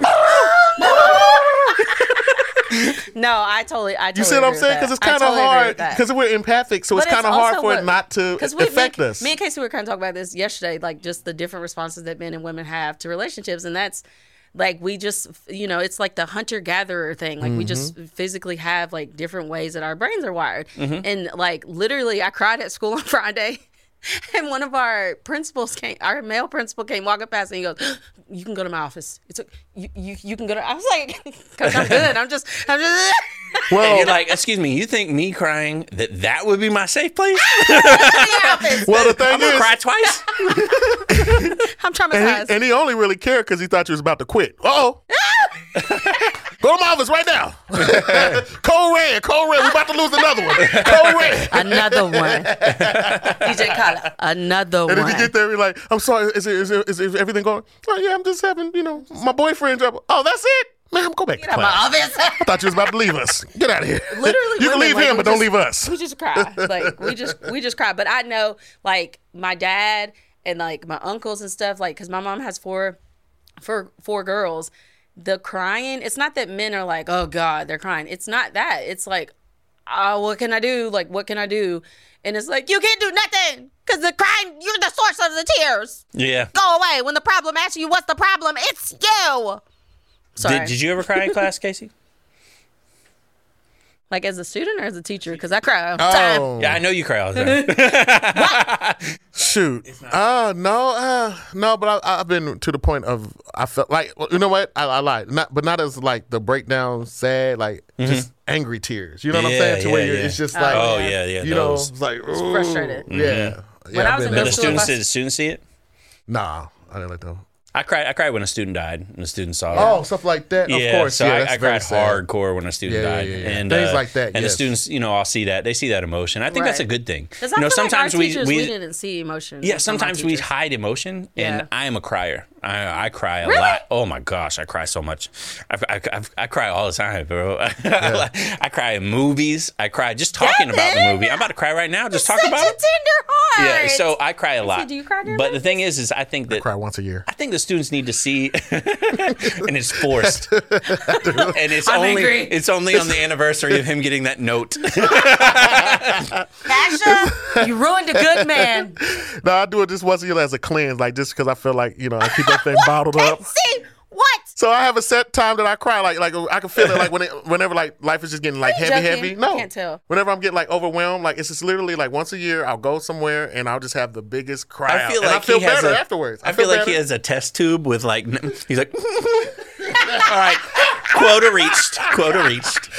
No, I totally, I totally You see what I'm agree saying? with Because it's that. I kind of totally agree hard. with that. Because we're empathic, so But it's kind of hard also for it what- not to 'cause we- affect me, us. Me and Casey were kind of talking about this yesterday, like just the different responses that men and women have to relationships, and that's like we just, you know, it's like the hunter gatherer thing. Like we just Mm-hmm. physically have like different ways that our brains are wired, Mm-hmm. and like literally, I cried at school on Friday. And one of our principals came, our male principal came walking past and he goes, "You can go to my office. It's a, you, you, you can go to." I was like, "Cause I'm good. I'm just, I'm just." and well, you're like, excuse me, you think me crying that that would be my safe place? well, the thing I'm gonna is, cry twice. I'm and traumatized. he, and he only really cared because he thought you was about to quit. Uh-oh. Go to my office right now. Code red, code red. We about to lose another one. Code red. Another one. D J Khaled. Another And one. then you get there, you're like, I'm sorry, is, it, is, it, is, it, is everything going? Oh, yeah, I'm just having, you know, my boyfriend trouble. Oh, that's it? Man, go back to Get out of my class. office. I thought you was about to leave us. Get out of here. Literally, You can women, leave like, him, we but don't just- leave us. We just cry. Like we just we just cry. But I know like my dad and like my uncles and stuff. Like because my mom has four, four four girls. The crying. It's not that men are like, oh God, they're crying. It's not that. It's like, oh, what can I do? Like what can I do? And it's like you can't do nothing because the crying. You're the source of the tears. Yeah. Go away. When the problem asks you what's the problem, it's you. Sorry. Did, did you ever cry in class, Casey? Like as a student or as a teacher? Because I cry all the time. Oh, Yeah, I know you cry all the time. shoot. Uh, no, uh, no, but I, I've been to the point of, I felt like, well, you know what? I, I lied. Not, but not as like the breakdown, sad, like just angry tears. You know what I'm Yeah, saying? To where yeah, you're, yeah. it's just Oh, like, Oh yeah, yeah. you know, those. it's like, ooh, frustrated. Yeah. Mm-hmm. Yeah, I I've was been in there Did the middle school, students if I- did the students see it? Nah, I didn't like that. I cried. I cried when a student died, and the student saw it. Oh, stuff like that. Yeah, of course. so yeah, I, that's I very cried sad. hardcore when a student Yeah, yeah, died, yeah, yeah. and Things uh, like that, And yes. the students, you know, all see that. They see that emotion. I think that's a Right. good thing. Because You I know, feel sometimes like our we teachers, we, we didn't see emotion. yeah, from our sometimes we teachers. hide emotion, and Yeah. I am a crier. I, I cry a Really? lot. Oh my gosh, I cry so much. I, I, I, I cry all the time, bro. I cry in movies. I cry just talking about the Devin! movie. I'm about to cry right now. Just talk Such about a it. tender heart. Yeah, so I cry a lot. do you cry during But the movies? thing is, is I think that Cry once a year. I think the students need to see, and it's forced, and it's I'm only angry. it's only on the anniversary of him getting that note. Pasha, you ruined a good man. No, I do it just once a year as a cleanse, like just because I feel like, you know, I keep everything bottled up. See what? So I have a set time that I cry, like like I can feel it, like when it, whenever like life is just getting like Are you heavy, joking? heavy. No, I can't tell. Whenever I'm getting like overwhelmed, like it's just literally like once a year I'll go somewhere and I'll just have the biggest cry I feel out. like and I feel he has better a, afterwards. I, feel, like he better. has a test tube with like n- he's like, all right, quota reached, quota reached.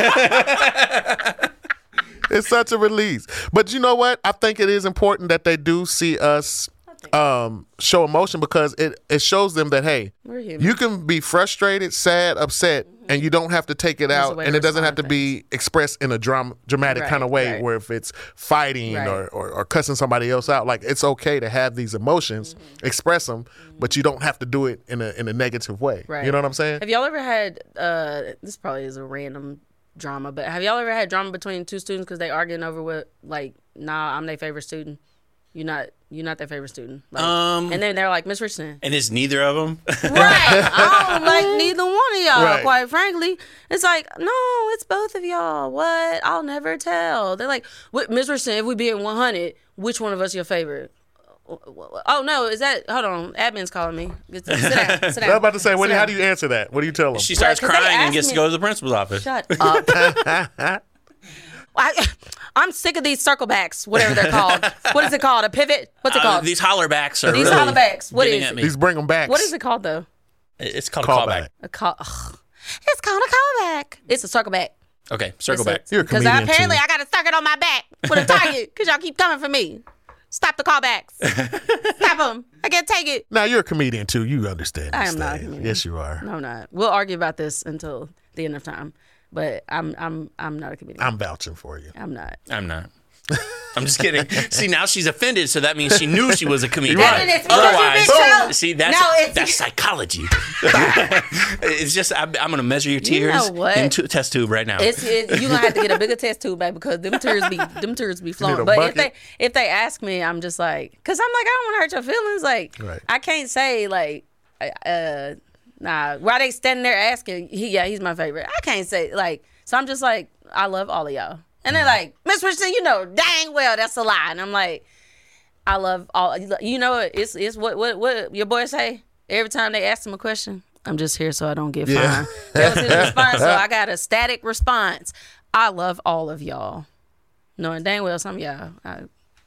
It's such a release. But you know what? I think it is important that they do see us um, show emotion because it, it shows them that, hey, We're human. you can be frustrated, sad, upset, and you don't have to take it There's a out. way And to it doesn't have to respond be expressed in a dram- dramatic Right, kind of way right. where if it's fighting Right. or, or, or cussing somebody else out, like it's okay to have these emotions, Mm-hmm. express them, but you don't have to do it in a, in a negative way. Right. You know what I'm saying? Have y'all ever had? Uh, this probably is a random drama, but have y'all ever had drama between two students because they arguing over what? Like, nah, I'm their favorite student. You're not. You're not their favorite student. Like, Um, and then they're like, Miss Richardson. And it's neither of them. Right. I don't like neither one of y'all, Right. quite frankly. It's like, no, it's both of y'all. What? I'll never tell. They're like, what, Miss Richardson, if we be in one hundred, which one of us your favorite? Oh no, is that? Hold on, admin's calling me. Sit down. Sit down. I was about to say, what, Sit how down. do you answer that? What do you tell them? She starts Well, 'cause they crying and asked gets me- to go to the principal's office. Shut up. I, I'm sick of these circlebacks, whatever they're called. What is it called? A pivot? What's it Uh, called? these hollerbacks are These really hollerbacks. What getting is at it? me. These bring them back. What is it called though? It's called a Callback. callback. A call. Ugh. It's called a callback. It's a circleback. Okay, circle back. You're a Because comedian, apparently too. I got a circuit on my back with a target because y'all keep coming for me. Stop the callbacks. Stop them. I can't take it. Now, you're a comedian, too. You understand I these am not a things. comedian. Yes, you are. No, I'm not. We'll argue about this until the end of time. But I'm I'm I'm not a comedian. I'm vouching for you. I'm not. I'm not. I'm just kidding. See, now she's offended, so that means she knew she was a comedian. Right. And it's because you've been told. see, that's No, it's- that's psychology. It's just I'm, I'm going to measure your You tears know what? into a test tube right now. It's it, you gonna have to get a bigger test tube, baby, because them tears be them tears be need a flowing. But if bucket? they if they ask me, I'm just like, cause I'm like, I don't want to hurt your feelings. Like, Right. I can't say like, uh, nah. Why they standing there asking? He, yeah, he's my favorite. I can't say like. So I'm just like, I love all of y'all, and they're like, Miss Richardson, you know, dang well that's a lie, and I'm like, I love all. You know, it's it's what what what your boy say every time they ask him a question. I'm just here so I don't get Yeah. fined. That was his response. So I got a static response. I love all of y'all. Knowing dang well some of y'all, I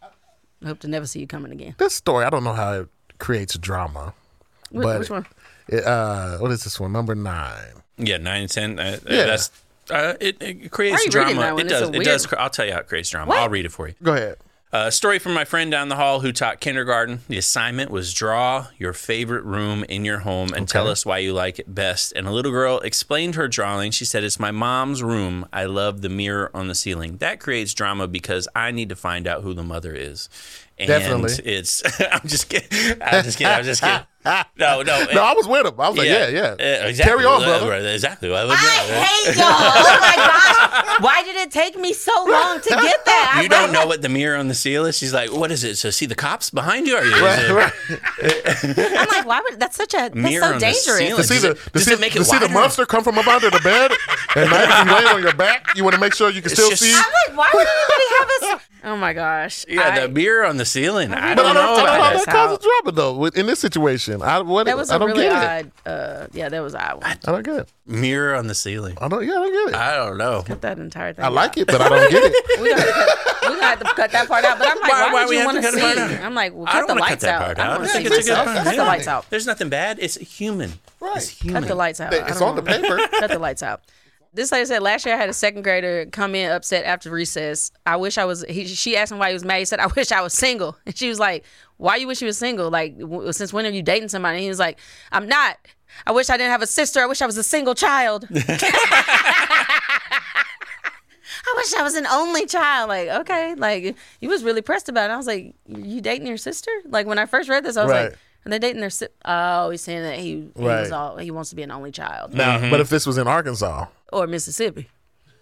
hope to never see you coming again. This story, I don't know how it creates drama. Wh- but Which one? It, uh, what is this one? Number nine. yeah, nine and ten. Uh, Yeah. That's uh, it, it Why creates are you reading drama. that one? It It's a does. It weird- does. cr- I'll tell you how it creates drama. What? I'll read it for you. Go ahead. A story from my friend down the hall who taught kindergarten. The assignment was draw your favorite room in your home and tell us why you like it best. And a little girl explained her drawing. She said, "It's my mom's room. I love the mirror on the ceiling." That creates drama because I need to find out who the mother is. And Definitely. it's. I'm just kidding. I'm just kidding. I'm just kidding. No, no. No, I was with him. I was like, yeah, yeah. Uh, exactly. Carry on, Uh, brother. right, Exactly. I, I hate y'all. Oh my gosh. Why did it take me so long to get that? I You don't read- know what the mirror on the seal is? She's like, what is it? So see the cops behind you? Are you? is Right, it- right. I'm like, why would that's such a that's Mirror so on the dangerous. ceiling. To see Does the, it- to does see, it make to it see the wider? monster come from up under the bed, and now you laying on your back, you want to make sure you can still just- see. I'm like, why would anybody have us? Oh my gosh. Yeah, I- the mirror on the ceiling. I But I don't don't, know I don't know about how that. that causes drama though. With- In this situation, I what that was I a don't really get it. odd. Uh, yeah, that was an odd one. I don't get it. Mirror on the ceiling. I don't. Yeah, I don't get it. I don't know. Cut that entire thing. I like out. it, but I don't get it. We gonna, have to cut, we gonna have to cut that part out. But I'm like, Why- why, why would we you have want to to cut see? a part out? I'm like, well, I cut don't the wanna cut lights that out. part I out. want I to see think it's a good myself. part. Cut the Yeah. lights out. There's nothing bad. It's human. Right. It's human. Cut the lights out. It's I on the don't know. paper. Cut the lights out. This lady said last year I had a second grader come in upset after recess. I wish I was. He, she asked him why he was mad. He said, "I wish I was single." And she was like, "Why you wish you was single? Like, w- since when are you dating somebody?" And he was like, "I'm not. I wish I didn't have a sister. I wish I was a single child." I wish I was an only child. Like, okay, like you was really pressed about it. I was like, "You dating your sister?" Like when I first read this, I was Right. like, "Are they dating their si-? Oh, he's saying that he, he Right. was all he wants to be an only child Now, Mm-hmm. but if this was in Arkansas, or Mississippi."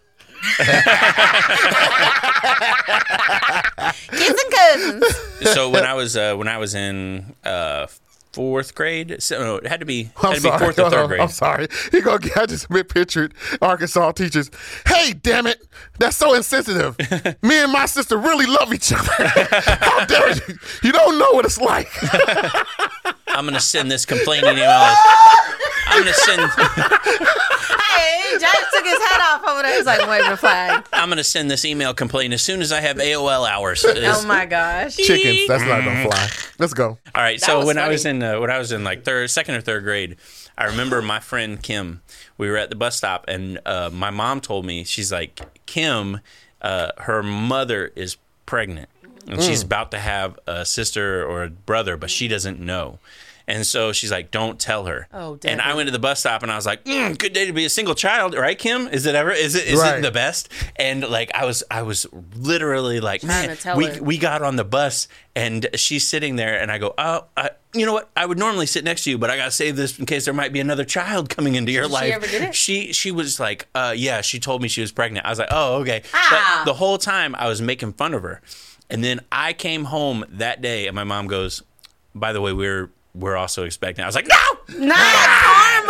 Kids and cousins. So when I was uh, when I was in uh, fourth grade, so no, it had to be I'm had to be sorry. fourth or third grade. I'm sorry. He gonna. I just pictured Arkansas teachers. Hey, damn it! That's so insensitive. Me and my sister really love each other. How dare you? You don't know what it's like. I'm gonna send this complaining email. I'm gonna send. Hey, Josh took his hat off over there. He's like waving a flag. I'm gonna send this email complaining as soon as I have A O L hours. Oh my gosh. Chickens. That's not gonna fly. Let's go. All right, so was when I funny. was in uh, when I was in like third, second or third grade, I remember my friend Kim. We were at the bus stop, and uh, my mom told me, she's like, Kim, uh, her mother is pregnant, and she's about to have a sister or a brother, but she doesn't know. And so she's like, "Don't tell her." Oh, and I Debbie. went to the bus stop, and I was like, mm, "Good day to be a single child, right, Kim? Is it ever? Is it? Is Right. it the best?" And like, I was, I was literally like, Trying "Man, to tell we her. we got on the bus, and she's sitting there, and I go, oh, I, you know what? I would normally sit next to you, but I gotta save this in case there might be another child coming into your Did she life." ever get it? She she was like, uh, yeah, she told me she was pregnant. I was like, oh, okay. Ah. But the whole time I was making fun of her, and then I came home that day, and my mom goes, "By the way, we're we're also expecting." I was like, no. Not karma.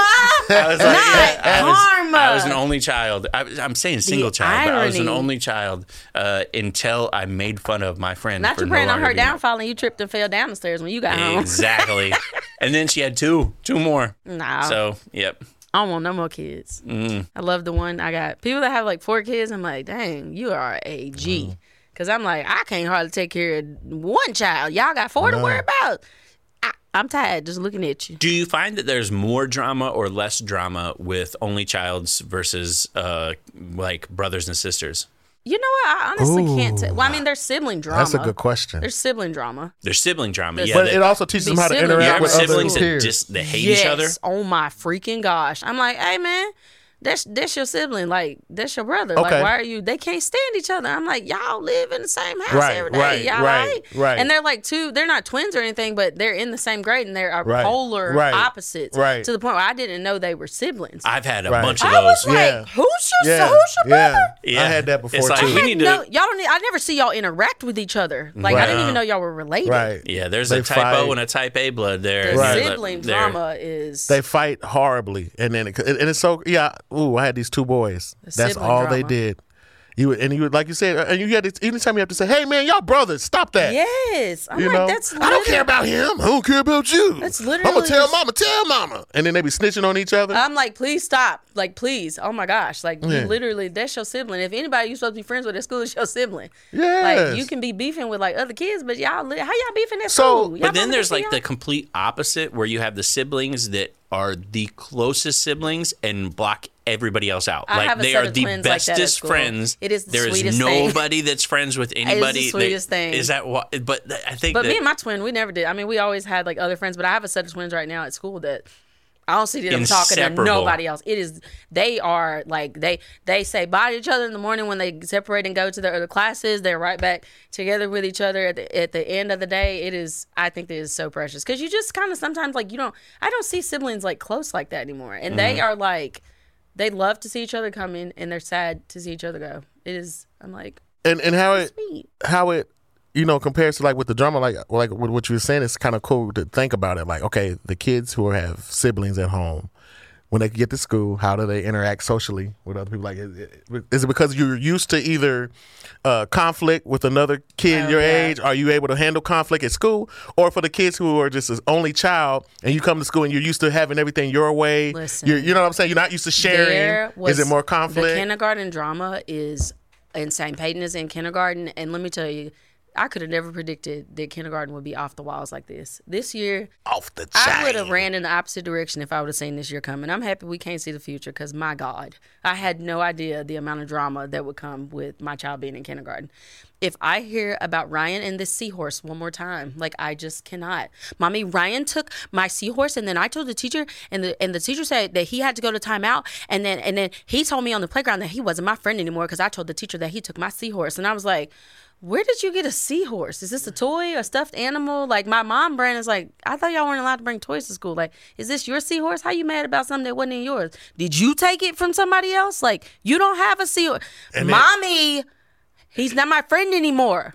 I was like, Not yeah, I was, karma. I was an only child. I, was- I'm saying single child, but I was an irony. only child uh, until I made fun of my friend. Not for you no praying on longer her being- downfall and you tripped and fell down the stairs when you got home. Exactly. And then she had two, two more. Nah. So, yep. I don't want no more kids. Mm. I love the one I got. People that have like four kids, I'm like, dang, you are a G. Mm. Because I'm like, I can't hardly take care of one child. Y'all got four to worry about. I, I'm tired just looking at you. Do you find that there's more drama or less drama with only childs versus uh, like brothers and sisters? You know what? I honestly Ooh. can't tell. Well, I mean, there's sibling drama. That's a good question. There's sibling drama. There's sibling drama. There's- Yeah, But that- it also teaches Be them how to siblings. you interact have with other siblings that peers. just they hate yes. each other. Oh my freaking gosh. I'm like, hey man, that's that's your sibling. Like, that's your brother. Like, Okay. why are you they can't stand each other? I'm like, y'all live in the same house Right, every day. right, y'all right, right? right. And they're like two, they're not twins or anything, but they're in the same grade and they're are Right, polar right, opposites. right. To the point where I didn't know they were siblings. I've had a Right. bunch of I was those. like, Yeah. who's your Yeah, who's your yeah. brother? Yeah. I had that before It's like, too. we I need had to- no, y'all don't. need- I never see y'all interact with each other. Like I Right. didn't even know y'all were related. Right. Yeah, there's They a type fight. O and a type A blood there. The Right. sibling They're- drama is They fight horribly, and then it, and it's so yeah. Ooh, I had these two boys. That's sibling all they drama. did. You would- and you would, like you said, and you had to, anytime you have to say, "Hey man, y'all brothers, stop that." yes. I'm You like, know, that's I don't care about him. I don't care about you. That's I'm literally gonna tell just- mama, tell mama, and then they be snitching on each other. I'm like, please stop. Like, please. Oh my gosh. Like, Yeah. you literally, that's your sibling. If anybody you're supposed to be friends with at school is your sibling. Yes. Like, you can be beefing with like other kids, but y'all, li- how y'all beefing at So- school? Y'all But then mama there's beefing like the y'all? complete opposite where you have the siblings that are the closest siblings and block everybody else out. I like have a they set are of the twins like that at bestest school. friends. It is the There is sweetest thing. nobody that's friends with anybody. that- sweetest thing. Is that what? But th- I think But that, me and my twin, we never did. I mean, we always had like other friends, but I have a set of twins right now at school that I don't see them talking to Inseparable. nobody else. It is they are like they they say bye to each other in the morning when they separate and go to their other classes. They're right back together with each other at the at the end of the day. It is I think that is so precious because you just kind of sometimes like you don't I don't see siblings like close like that anymore, and Mm-hmm. they are like they love to see each other come in and they're sad to see each other go. It is I'm like and and how it sweet. how it you know compares to like with the drama, like like with what you were saying, it's kind of cool to think about it. Like, okay, the kids who have siblings at home, when they get to school, how do they interact socially with other people? Like, is it, is it because you're used to either uh, conflict with another kid Oh, your yeah. age? Are you able to handle conflict at school? Or for the kids who are just an only child and you come to school and you're used to having everything your way? Listen. You're, you know what I'm saying? You're not used to sharing. There was- Is it more The conflict? kindergarten drama is insane. Peyton is in kindergarten, and let me tell you, I could have never predicted that kindergarten would be off the walls like this. This year, Off the chain. I would have ran in the opposite direction if I would have seen this year coming. I'm happy we can't see the future because, my God, I had no idea the amount of drama that would come with my child being in kindergarten. If I hear about Ryan and this seahorse one more time, like I just cannot. Mommy, Ryan took my seahorse and then I told the teacher and the and the teacher said that he had to go to timeout and then and then he told me on the playground that he wasn't my friend anymore because I told the teacher that he took my seahorse. And I was like, where did you get a seahorse? Is this a toy, a stuffed animal? Like my mom, Brandon's like, I thought y'all weren't allowed to bring toys to school. Like, is this your seahorse? How you mad about something that wasn't in yours? Did you take it from somebody else? Like, you don't have a seahorse. And then- Mommy, he's not my friend anymore.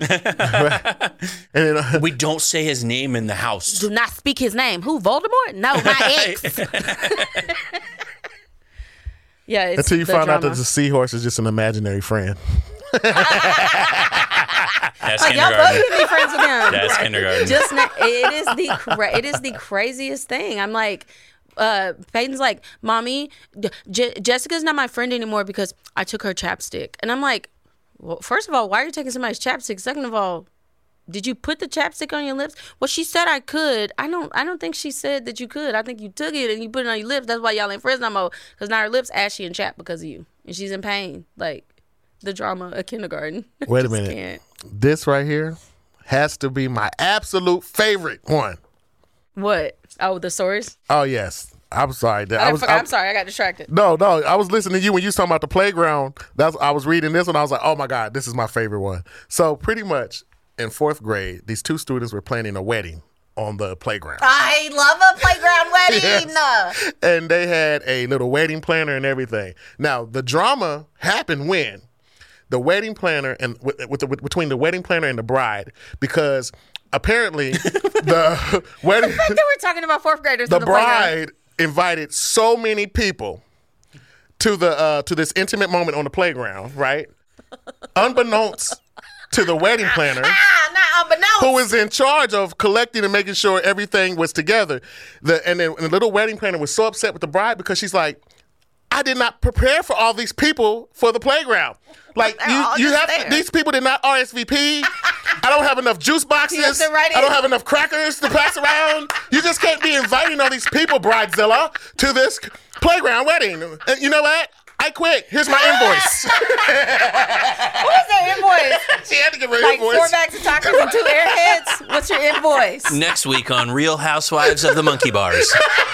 And then, uh, we don't say his name in the house. Do not speak his name. Who, Voldemort? No, my ex. Yeah, it's until you the find out drama. that the seahorse is just an imaginary friend. That's Like, y'all both kindergarten. can be friends with him. That's kindergarten. Just na- it is the cra- it is the craziest thing. I'm like, uh, Peyton's like, Mommy, Je- Jessica's not my friend anymore because I took her chapstick, and I'm like, well, first of all, why are you taking somebody's chapstick? Second of all, did you put the chapstick on your lips? Well, she said I could. I don't. I don't think she said that you could. I think you took it and you put it on your lips. That's why y'all ain't friends no more. Because now her lips ashy and chapped because of you, and she's in pain. Like the drama of kindergarten. Wait a Just minute. can't. This right here has to be my absolute favorite one. What? Oh, the stories. Oh yes, I'm sorry. That- I I was. forgot, I- I'm sorry, I got distracted. No, no, I was listening to you when you was talking about the playground. That's I was reading this one. I was like, oh my God, this is my favorite one. So pretty much in fourth grade, these two students were planning a wedding on the playground. I love a playground wedding. Yes. And they had a little wedding planner and everything. Now the drama happened when the wedding planner and with, with the, with, between the wedding planner and the bride, because apparently the wedding I think we're talking about fourth graders the in the playground. bride invited so many people to the uh, to this intimate moment on the playground, right? Unbeknownst to the wedding planner, Ah, not unbeknownst. who was in charge of collecting and making sure everything was together. The and, then, and the little wedding planner was so upset with the bride because she's like, I did not prepare for all these people for the playground. Like They're you, all you just have there. these people did not R S V P. I don't have enough juice boxes. You have to write I don't in. have enough crackers to pass around. You just can't be inviting all these people, Bridezilla, to this playground wedding. And you know what? I quit. Here's my invoice. What's their invoice? She had to give her Like invoice. four bags of tacos and two airheads? What's your invoice? Next week on Real Housewives of the Monkey Bars.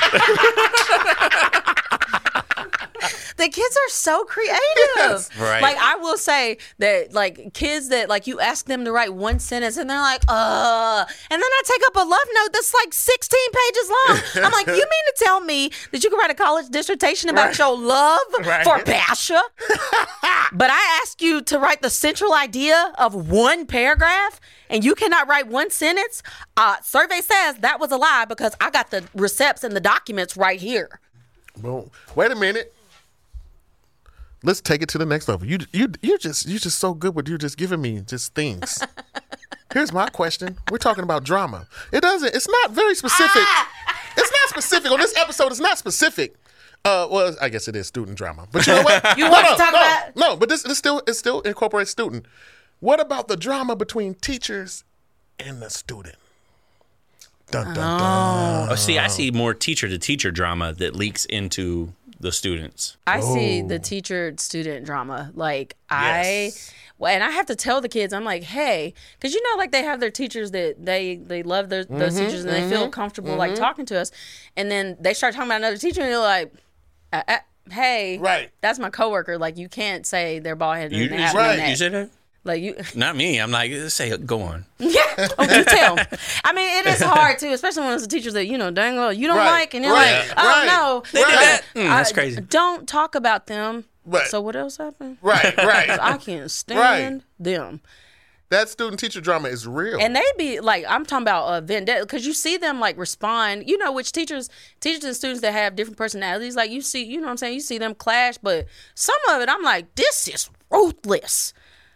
The kids are so creative. Right. Like, I will say that, like, kids that, like, you ask them to write one sentence and they're like, uh, and then I take up a love note that's like sixteen pages long. I'm like, you mean to tell me that you can write a college dissertation about Right. your love Right. for Basha? But I ask you to write the central idea of one paragraph and you cannot write one sentence? Uh, survey says that was a lie because I got the receipts and the documents right here. Boom. Wait a minute. Let's take it to the next level. You you you're just you're just so good with you're just giving me just things. Here's my question. We're talking about drama. It doesn't. It's not very specific. It's not specific on this episode. It's not specific. Uh, well, I guess it is student drama. But you know what? You no, want no, to talk no, about- no. But this, this still it still incorporates student. What about the drama between teachers and the student? Dun, dun, dun. Oh, see, I see more teacher-to-teacher drama that leaks into the students. I see the teacher-student drama. Like, I, Yes. well, and I have to tell the kids, I'm like, hey, because you know, like they have their teachers that they they love their, those Mm-hmm, teachers and they feel comfortable like talking to us, and then they start talking about another teacher and you're like, uh, uh, hey, Right. that's my coworker. Like, you can't say they're bald headed You, and they you, have right. no neck. you said that? Like you. Not me. I'm like, say, go on. Yeah. Oh, you tell. I mean, it is hard too, especially when it's the teachers that you know dang well you don't Right. like, and you're Right. like, oh Right. no, They did Right. that? Mm, that's I- crazy. Don't talk about them. Right. So what else happened? Right, right. I can't stand them. That student teacher drama is real. And they be like, I'm talking about uh, vendetta, because you see them like respond. You know, which teachers, teachers and students that have different personalities, like you see, you know what I'm saying? You see them clash, but some of it, I'm like, this is ruthless.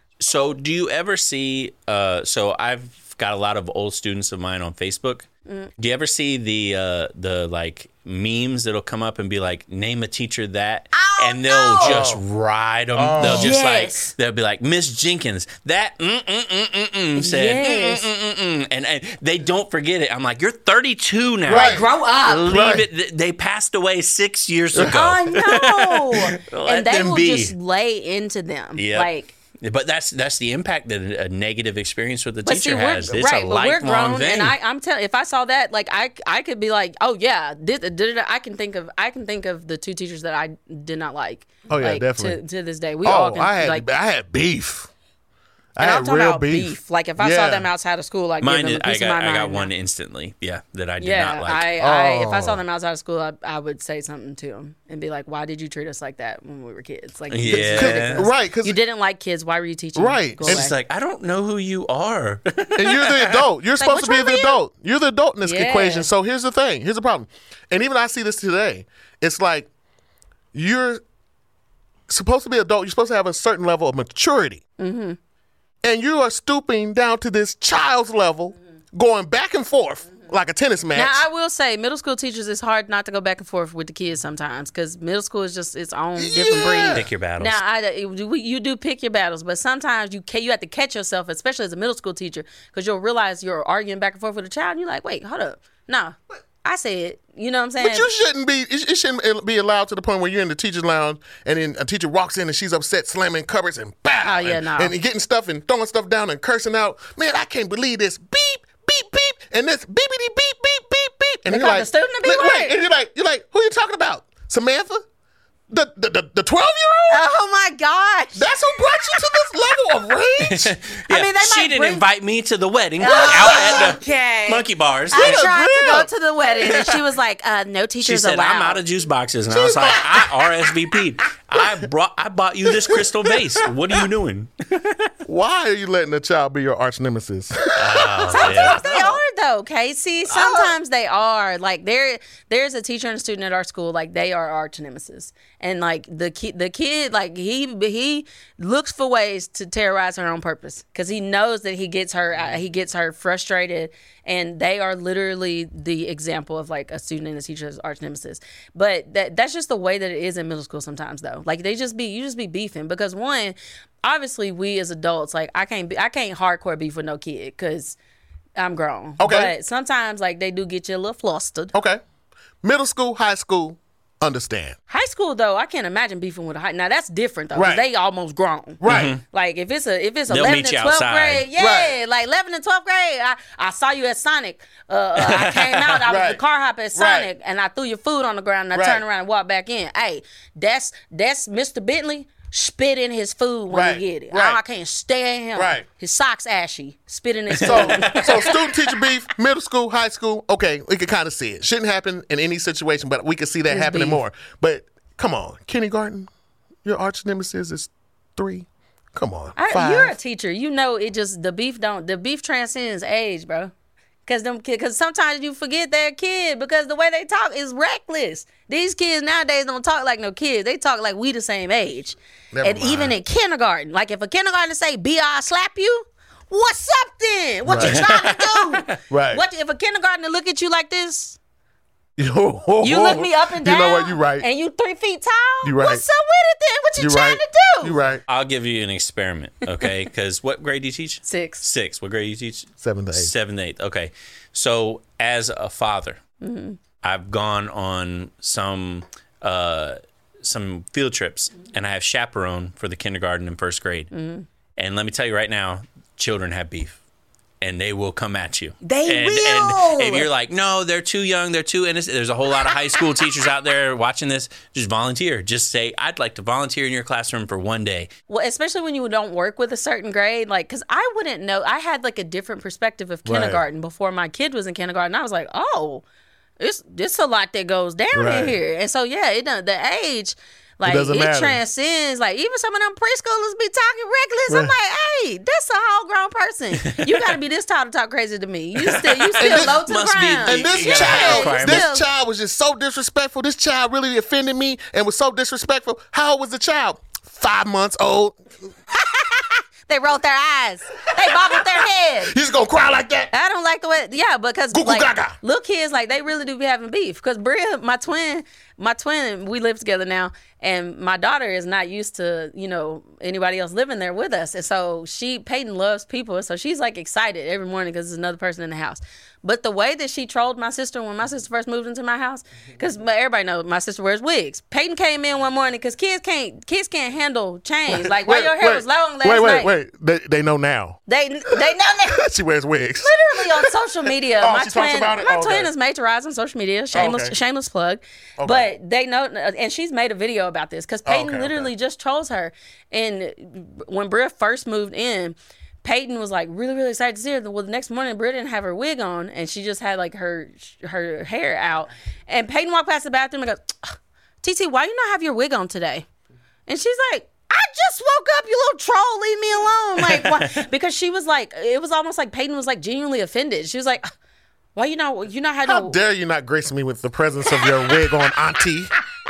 So do you ever see, uh, so I've got a lot of old students of mine on Facebook. Mm. Do you ever see the, uh, the like memes that'll come up and be like, name a teacher that, and they'll no. just ride them. They'll just Yes. like, they'll be like, Miss Jenkins, that mm, mm, mm, mm, mm, said, Yes. mm, mm, mm, mm, and, and they don't forget it. I'm like, you're thirty-two now. Right. Grow up. Leave Right. it. th- They passed away six years ago. I know. Let And they them will be. just lay into them. Yep. Like, But that's that's the impact that a negative experience with the but teacher see, we're, has. It's right, a but we're lifelong grown, thing. and I, I'm telling. If I saw that, like, I, I could be like, oh yeah, did, did, did, I can think of, I can think of the two teachers that I did not like. Oh, yeah, like, definitely. To, to this day, we all oh, can, I had like, I had beef. I and I'm had talking real about beef. beef. Like, if I saw Yeah. them outside of school, like, Mine give is, them a I piece got of my I mind. got one now. instantly. Yeah, that I did Yeah, not like. I, I, if I Oh. saw them outside of school, I, I would say something to them and be like, "Why did you treat us like that when we were kids? Like, this is Yeah. ridiculous. Right, 'cause- you didn't like kids. Why were you teaching? Right. Go It's it's away." just like I don't know who you are. And you're the adult. You're supposed what's to be wrong the with you? adult. You're the adult in this Yeah. equation. So here's the thing. Here's the problem. And even I see this today. It's like you're supposed to be adult. You're supposed to have a certain level of maturity. Mm-hmm. And you are stooping down to this child's level, going back and forth like a tennis match. Now, I will say, middle school teachers, it's hard not to go back and forth with the kids sometimes because middle school is just its own different Yeah. breed. Pick your battles. Now, I, you do pick your battles, but sometimes you ca- you have to catch yourself, especially as a middle school teacher, because you'll realize you're arguing back and forth with a child, and you're like, wait, hold up. No, I said, you know what I'm saying? But you shouldn't be. It it shouldn't be allowed to the point where you're in the teacher's lounge and then a teacher walks in and she's upset, slamming cupboards and bow, Oh, yeah, and, no. and getting stuff and throwing stuff down and cursing out. Man, I can't believe this. Beep, beep, beep, and this beepity beep, beep, beep, beep. And They you're call like, the student a B Wait, word? wait, and you're like, you're like, who are you talking about? Samantha, the the the the twelve year old. Oh my gosh. That's who brought you to this level of rage. Yeah, I mean, they she might didn't bring- invite me to the wedding out at the Okay. monkey bars. I Get a tried to grip. go to the wedding, and she was like, uh, "No She teachers said, allowed." "I'm out of juice boxes," and I was like, "I R S V P'd. I brought, I bought you this crystal vase. What are you doing?" Why are you letting a child be your arch nemesis? Oh, Sometimes yeah. they are though, Casey. Sometimes they are. Like there, there's a teacher and a student at our school. Like they are arch nemesis, and like the kid, the kid, like he he looks for ways to terrorize her on purpose because he knows that he gets her, uh, he gets her frustrated, and they are literally the example of like a student and a teacher's arch nemesis. But that that's just the way that it is in middle school sometimes, though. Like they just be you just be beefing because one, obviously we as adults, like I can't be, I can't hardcore beef with no kid because I'm grown. Okay. But sometimes like they do get you a little flustered. Okay. Middle school, high school, understand. High school though, I can't imagine beefing with a high. Now that's different though. 'Cause Right. They almost grown. Right. Like if it's a if it's They'll eleventh meet and you twelfth outside. grade, yeah, Right. like eleventh and twelfth grade. I, I saw you at Sonic. Uh, uh, I came out. I was Right. the car hop at Sonic, Right. and I threw your food on the ground. And I Right. turned around and walked back in. Hey, that's that's Mister Bentley. Spit in his food when Right. he get it. Right. I can't stand him. Right. His socks ashy. Spit in his So, food. so student teacher beef, middle school, high school, okay, we can kind of see it. Shouldn't happen in any situation, but we can see that It's happening beef. more. But come on, kindergarten, your arch nemesis is three. Come on, I, five. you're a teacher. You know it just the beef don't the beef transcends age, bro. Cause them kid, cause sometimes you forget they're a kid because the way they talk is reckless. These kids nowadays don't talk like no kids. They talk like we the same age. Never and even mind. in kindergarten, like if a kindergarten say "B I slap you," what's up then? What you trying to do? Right. What if a kindergartner look at you like this? you You look me up and down. You know what? You're right. And you three feet tall. You right. What's up with it then? What you You're trying right. to do? You're right. I'll give you an experiment, okay? Because what grade do you teach? Six. Six. What grade do you teach? Seven to eight. Seventh, eighth. Okay. So as a father, Mm-hmm. I've gone on some uh, some field trips, and I have chaperone for the kindergarten and first grade. Mm-hmm. And let me tell you right now, children have beef. And they will come at you. They and, will. And if you're like, no, they're too young, they're too innocent. There's a whole lot of high school teachers out there watching this. Just volunteer. Just say, I'd like to volunteer in your classroom for one day. Well, especially when you don't work with a certain grade, like, because I wouldn't know. I had like a different perspective of Right. kindergarten before my kid was in kindergarten. I was like, oh, it's it's a lot that goes down Right. in here, and so yeah, it done, the age. Like doesn't it, matter. transcends. Like even some of them preschoolers be talking reckless. I'm like, hey, that's a whole grown person. You got to be this tall to talk crazy to me. You still, you still this low to the must be- ground. And this You gotta have child, requirements. this Still- child was just so disrespectful. This child really offended me and was so disrespectful. How old was the child? Five months old. They rolled their eyes. They bobbled their head. You just gonna cry like that? I don't like the way, yeah, because Goo goo like gaga. little kids, like they really do be having beef. Because Bria, my twin, my twin, we live together now, and my daughter is not used to, you know, anybody else living there with us, and so she, Peyton loves people, so she's like excited every morning because there's another person in the house. But the way that she trolled my sister when my sister first moved into my house, because everybody knows my sister wears wigs. Peyton came in one morning because kids can't, kids can't handle change. Like why Wait, your hair wait, was long last Wait, wait, night. wait. They, they know now. They they know that. She wears wigs. Literally on social media. Oh, my she talks twin, about it? my Oh, okay. twin is majorized on social media. Shameless, okay. shameless plug. Okay. But they know, and she's made a video about this because Peyton okay, literally okay. just trolls her. And when Bria first moved in, Peyton was like really, really excited to see her. Well, the next morning, Bria didn't have her wig on, and she just had like her her hair out. And Peyton walked past the bathroom and goes, "T T, why you not have your wig on today?" And she's like, I just woke up, you little troll, leave me alone. Like, why? Because she was like, it was almost like Peyton was like genuinely offended. She was like, why you not, you not had How no, dare you not grace me with the presence of your wig on, auntie?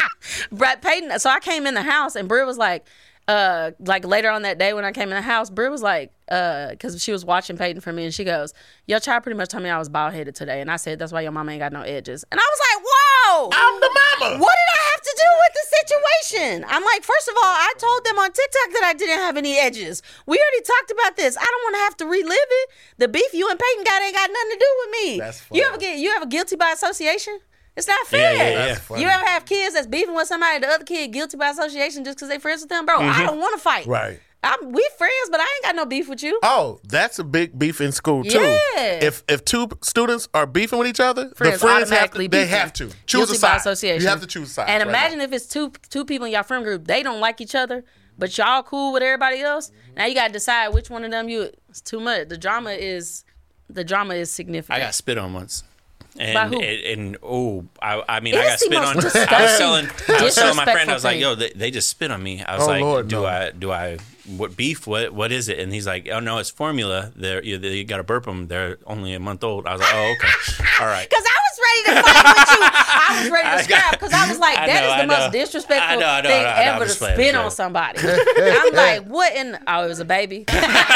Brad Peyton. So I came in the house and Bria was like, uh, like later on that day when I came in the house, Bria was like, uh, because she was watching Peyton for me, and she goes, "Your child pretty much told me I was bald headed today," and I said, "That's why your mama ain't got no edges." And I was like, "Whoa, I'm the mama. what did I have to do with the situation?" I'm like, first of all, I told them on TikTok that I didn't have any edges. We already talked about this. I don't want to have to relive it. The beef you and Peyton got ain't got nothing to do with me. That's you funny. ever get you ever guilty by association? It's not fair. Yeah, yeah, yeah. That's funny. You ever have kids that's beefing with somebody, the other kid guilty by association just because they friends with them? Bro, I don't want to fight. Right. I'm, we friends, but I ain't got no beef with you. Oh, that's a big beef in school too. Yeah. If if two students are beefing with each other, Friends the friends have automatically to, they beefing. have to choose Guilty a side. by association. You have to choose a side. And right imagine now. if it's two two people in your friend group, they don't like each other, but y'all cool with everybody else. Now you got to decide which one of them you. It's too much. The drama is the drama is significant. I got spit on once. And By who? and, and oh, I, I mean, It I got is the spit most on. I was disgusting, telling, I was telling my friend, I was like, disrespectful "Yo, they, they just spit on me." I was Oh, like, Lord, "Do no. I? Do I? What beef? What? What is it?" And he's like, "Oh no, it's formula. They're you, you got to burp them. They're only a month old." I was like, "Oh, okay, all right." Because I was ready to fight with you. I was ready to I scrap got- because I was like, I that know, is I the know. most disrespectful I know, I know, thing I know, I know. I'm ever to just playing, spit I'm on just somebody. I'm like, what in? Oh, it was a baby.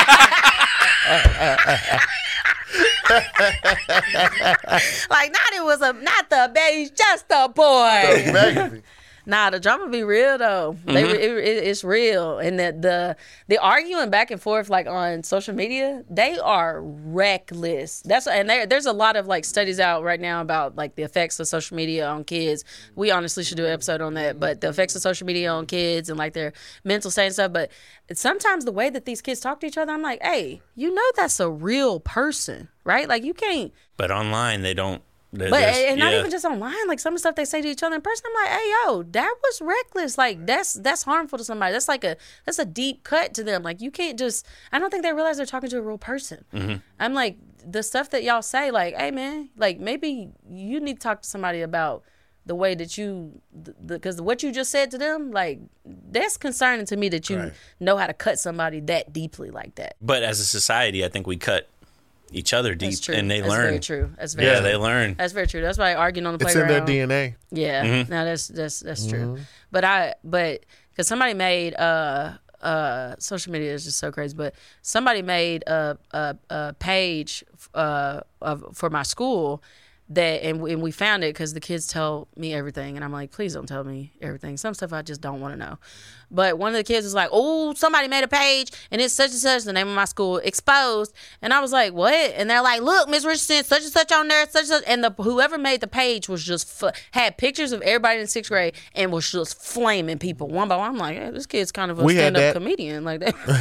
Like, not it was a not the baby, just a boy. Baby. Nah, the drama be real though. They, it, it, it's real, and the, the the arguing back and forth like on social media, they are reckless. That's and there, there's a lot of like studies out right now about like the effects of social media on kids. We honestly should do an episode on that, but the effects of social media on kids and like their mental state and stuff. But sometimes the way that these kids talk to each other, I'm like, hey, you know that's a real person, right? Like you can't. But online, they don't. But But and not even just online, like some of the stuff they say to each other in person, I'm like, hey yo, that was reckless. Like that's that's harmful to somebody. That's like a that's a deep cut to them. Like you can't just I don't think they realize they're talking to a real person. Mm-hmm. I'm like, the stuff that y'all say, like, hey man, like maybe you need to talk to somebody about the way that you because what you just said to them, like that's concerning to me that you Right. know how to cut somebody that deeply like that. But as a society, I think we cut each other deep, That's true. and they that's learn. very true. That's very Yeah, true. they learn. That's very true. That's why arguing on the It's in playground. their D N A. Yeah, Mm-hmm. no, that's that's that's true. But I, but because somebody made uh uh social media is just so crazy. But somebody made a a, a page uh of for my school that and we, and we found it because the kids tell me everything, and I'm like, please don't tell me everything. Some stuff I just don't want to know. But one of the kids was like, oh, somebody made a page and it's such and such, the name of my school, exposed. And I was like, what? And they're like, look, Miss Richardson, such and such on there, such and such. And the whoever made the page was just, f- had pictures of everybody in sixth grade and was just flaming people one by one. I'm like, hey, this kid's kind of a We had stand-up that. comedian. Like,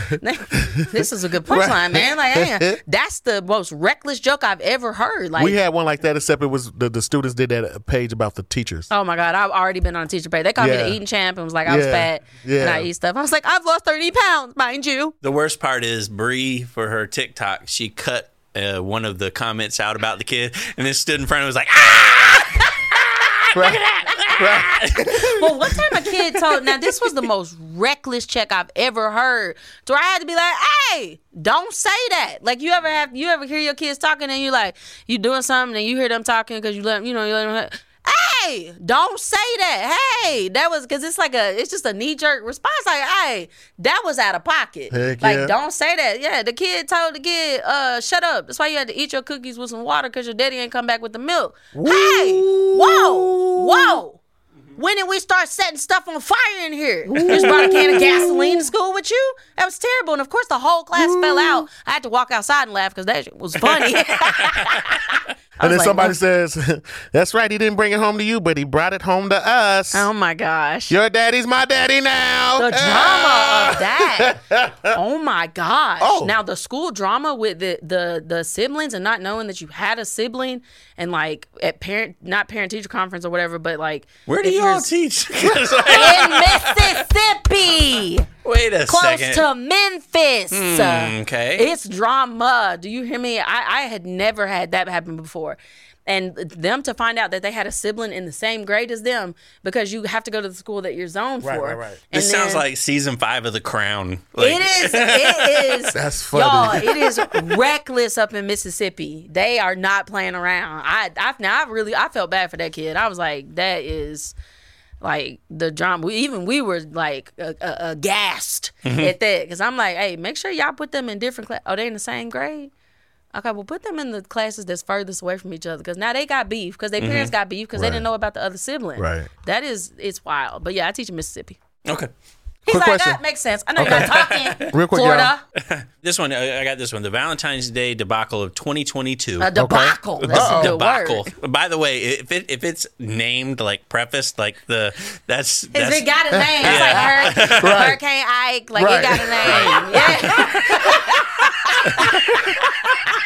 that, this is a good punchline, man. Like, hey, that's the most reckless joke I've ever heard. Like, We had one like that, except it was the, the students did that page about the teachers. oh my God, I've already been on a teacher page. They called me Yeah. the eating champ and was like, I was Yeah. fat Yeah. and I eat stuff. I was like, I've lost thirty pounds, mind you. The worst part is Bree, for her TikTok, she cut uh, one of the comments out about the kid, and then stood in front of it and was like, ah! Right. Right. Well, one time a kid told, now this was the most reckless check I've ever heard. So I had to be like, hey, don't say that. Like you ever have, you ever hear your kids talking and you like, you doing something and you hear them talking because you let them, you know, you let them, hey, don't say that. Hey, that was, because it's like a, it's just a knee jerk response. Like, hey, that was out of pocket. Heck like, yeah. don't say that. Yeah, the kid told the kid, uh, shut up. That's why you had to eat your cookies with some water because your daddy ain't come back with the milk. Hey, whoa, whoa. When did we start setting stuff on fire in here? You just brought a can of gasoline to school with you? That was terrible. And of course, the whole class fell out. I had to walk outside and laugh because that shit was funny. And then like, somebody "No." says, that's right, he didn't bring it home to you, but he brought it home to us. Oh my gosh. Your daddy's my daddy now. The drama of that. Oh my gosh. Oh. Now the school drama with the, the the siblings and not knowing that you had a sibling and like at parent not parent teacher conference or whatever, but like Where do if you you're all teach? 'Cause, like, in Mississippi. wait a Close second. to Memphis. Hmm, okay. It's drama. Do you hear me? I, I had never had that happen before. And them to find out that they had a sibling in the same grade as them because you have to go to the school that you're zoned Right, for. right, right. And This sounds then- like season five of The Crown. Like, it is. It is. That's funny. Y'all, it is reckless up in Mississippi. They are not playing around. I, I now I really, I felt bad for that kid. I was like, that is like the drama. We, even we were like uh, uh, aghast Mm-hmm. at that because I'm like, hey, make sure y'all put them in different classes. Oh, they in the same grade? Okay, well, put them in the classes that's furthest away from each other because now they got beef because their parents got beef because they Mm-hmm. Right. didn't know about the other sibling. Right. That is, it's wild. But yeah, I teach in Mississippi. Okay. He's Quick like, question. that makes sense. I know you're not talking. Real quick, Florida. This one, I I got this one. The Valentine's Day debacle of twenty twenty-two. A debacle. That's Uh-oh. a good debacle. word. By the way, if it if it's named like prefaced like the that's If that's it got a name, it's like Hur- Right. Hurricane Ike, like Right. it got a name. Yeah.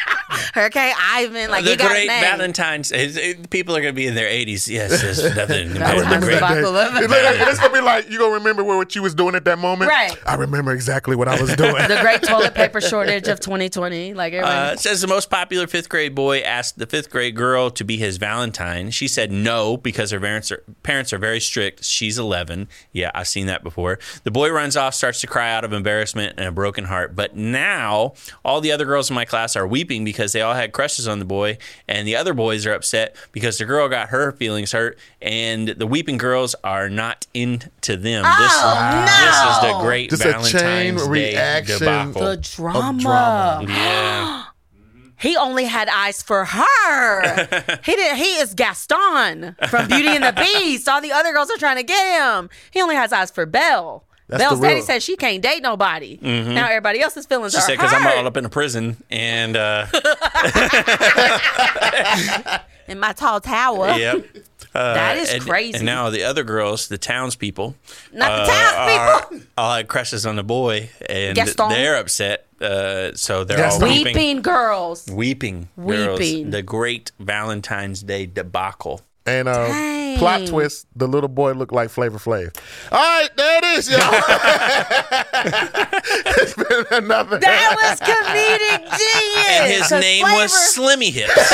Hurricane Ivan. Like the he got great a name. Valentine's. It, it, people are going to be in their eighties. Yes, there's nothing. That was my compared to the great- debacle of it. It's, like, it's gonna be like you gonna remember what you was doing at that moment. Right. I remember exactly what I was doing. The great toilet paper shortage of twenty twenty. Like Uh, everybody. it says the most popular fifth grade boy asked the fifth grade girl to be his Valentine. She said no because her parents are, parents are very strict. She's eleven. Yeah, I've seen that before. The boy runs off, starts to cry out of embarrassment and a broken heart. But now all the other girls in my class are weeping because they all had crushes on the boy, and the other boys are upset because the girl got her feelings hurt, and the weeping girls are not into them. Oh, this, no. this is the great Just a Valentine's chain Day reaction. debacle. The drama. drama. Yeah. He only had eyes for her. he did. He is Gaston from Beauty and the Beast. All the other girls are trying to get him. He only has eyes for Belle. That's Bell's the real- daddy said she can't date nobody. Now everybody else's feelings She are said, because I'm hurt. all up in a prison, and uh, in my tall tower. yep. Uh, That is and, crazy. And now the other girls, the townspeople, Not the uh, townspeople. are- all had crushes on the boy, and Gaston. they're upset. Uh, so they're Gaston. all weeping, Weeping girls. weeping, girls. Weeping. The great Valentine's Day debacle. And uh, Dang. plot twist: the little boy looked like Flavor Flav. All right, there it is, y'all. It's been another. That was comedic genius. And his 'Cause name Flavor- was Slimmy Hips.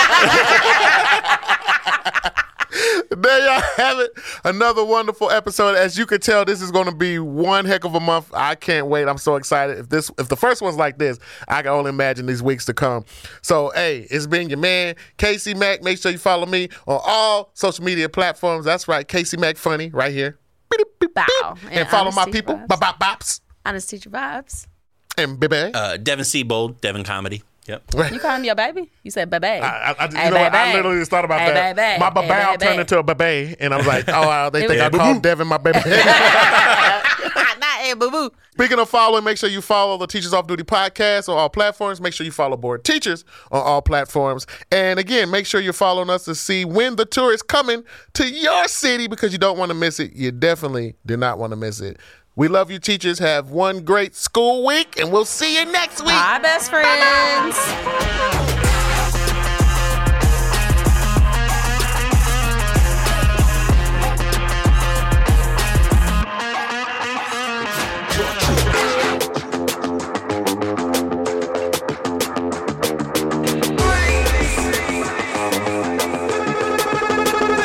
There y'all have it. Another wonderful episode. As you can tell, this is going to be one heck of a month. I can't wait. I'm so excited. If this, if the first one's like this, I can only imagine these weeks to come. So, hey, it's been your man, Casey Mack. Make sure you follow me on all social media platforms. That's right, Casey Mack Funny, right here. Bow. And, follow Honest my Teacher people, Vibes. bop bop bops, Honest Teacher Vibes. and baby. Uh, Devin Seabold, Devin Comedy. Yep. You call him your baby? You said baby. I, I, I, you Hey, know what? I baby. literally just thought about Hey, that. baby. My Hey, babow baby. turned into a baby, and I was like, oh, wow, they think Yeah, I boo-boo. called Devin my baby. Not hey, boo boo. Speaking of following, make sure you follow the Teachers Off Duty podcast on all platforms. Make sure you follow Board Teachers on all platforms. And again, make sure you're following us to see when the tour is coming to your city because you don't want to miss it. You definitely do not want to miss it. We love you, teachers. Have one great school week, and we'll see you next week. Bye, best friends.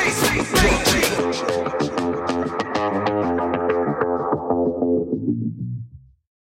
Thank you.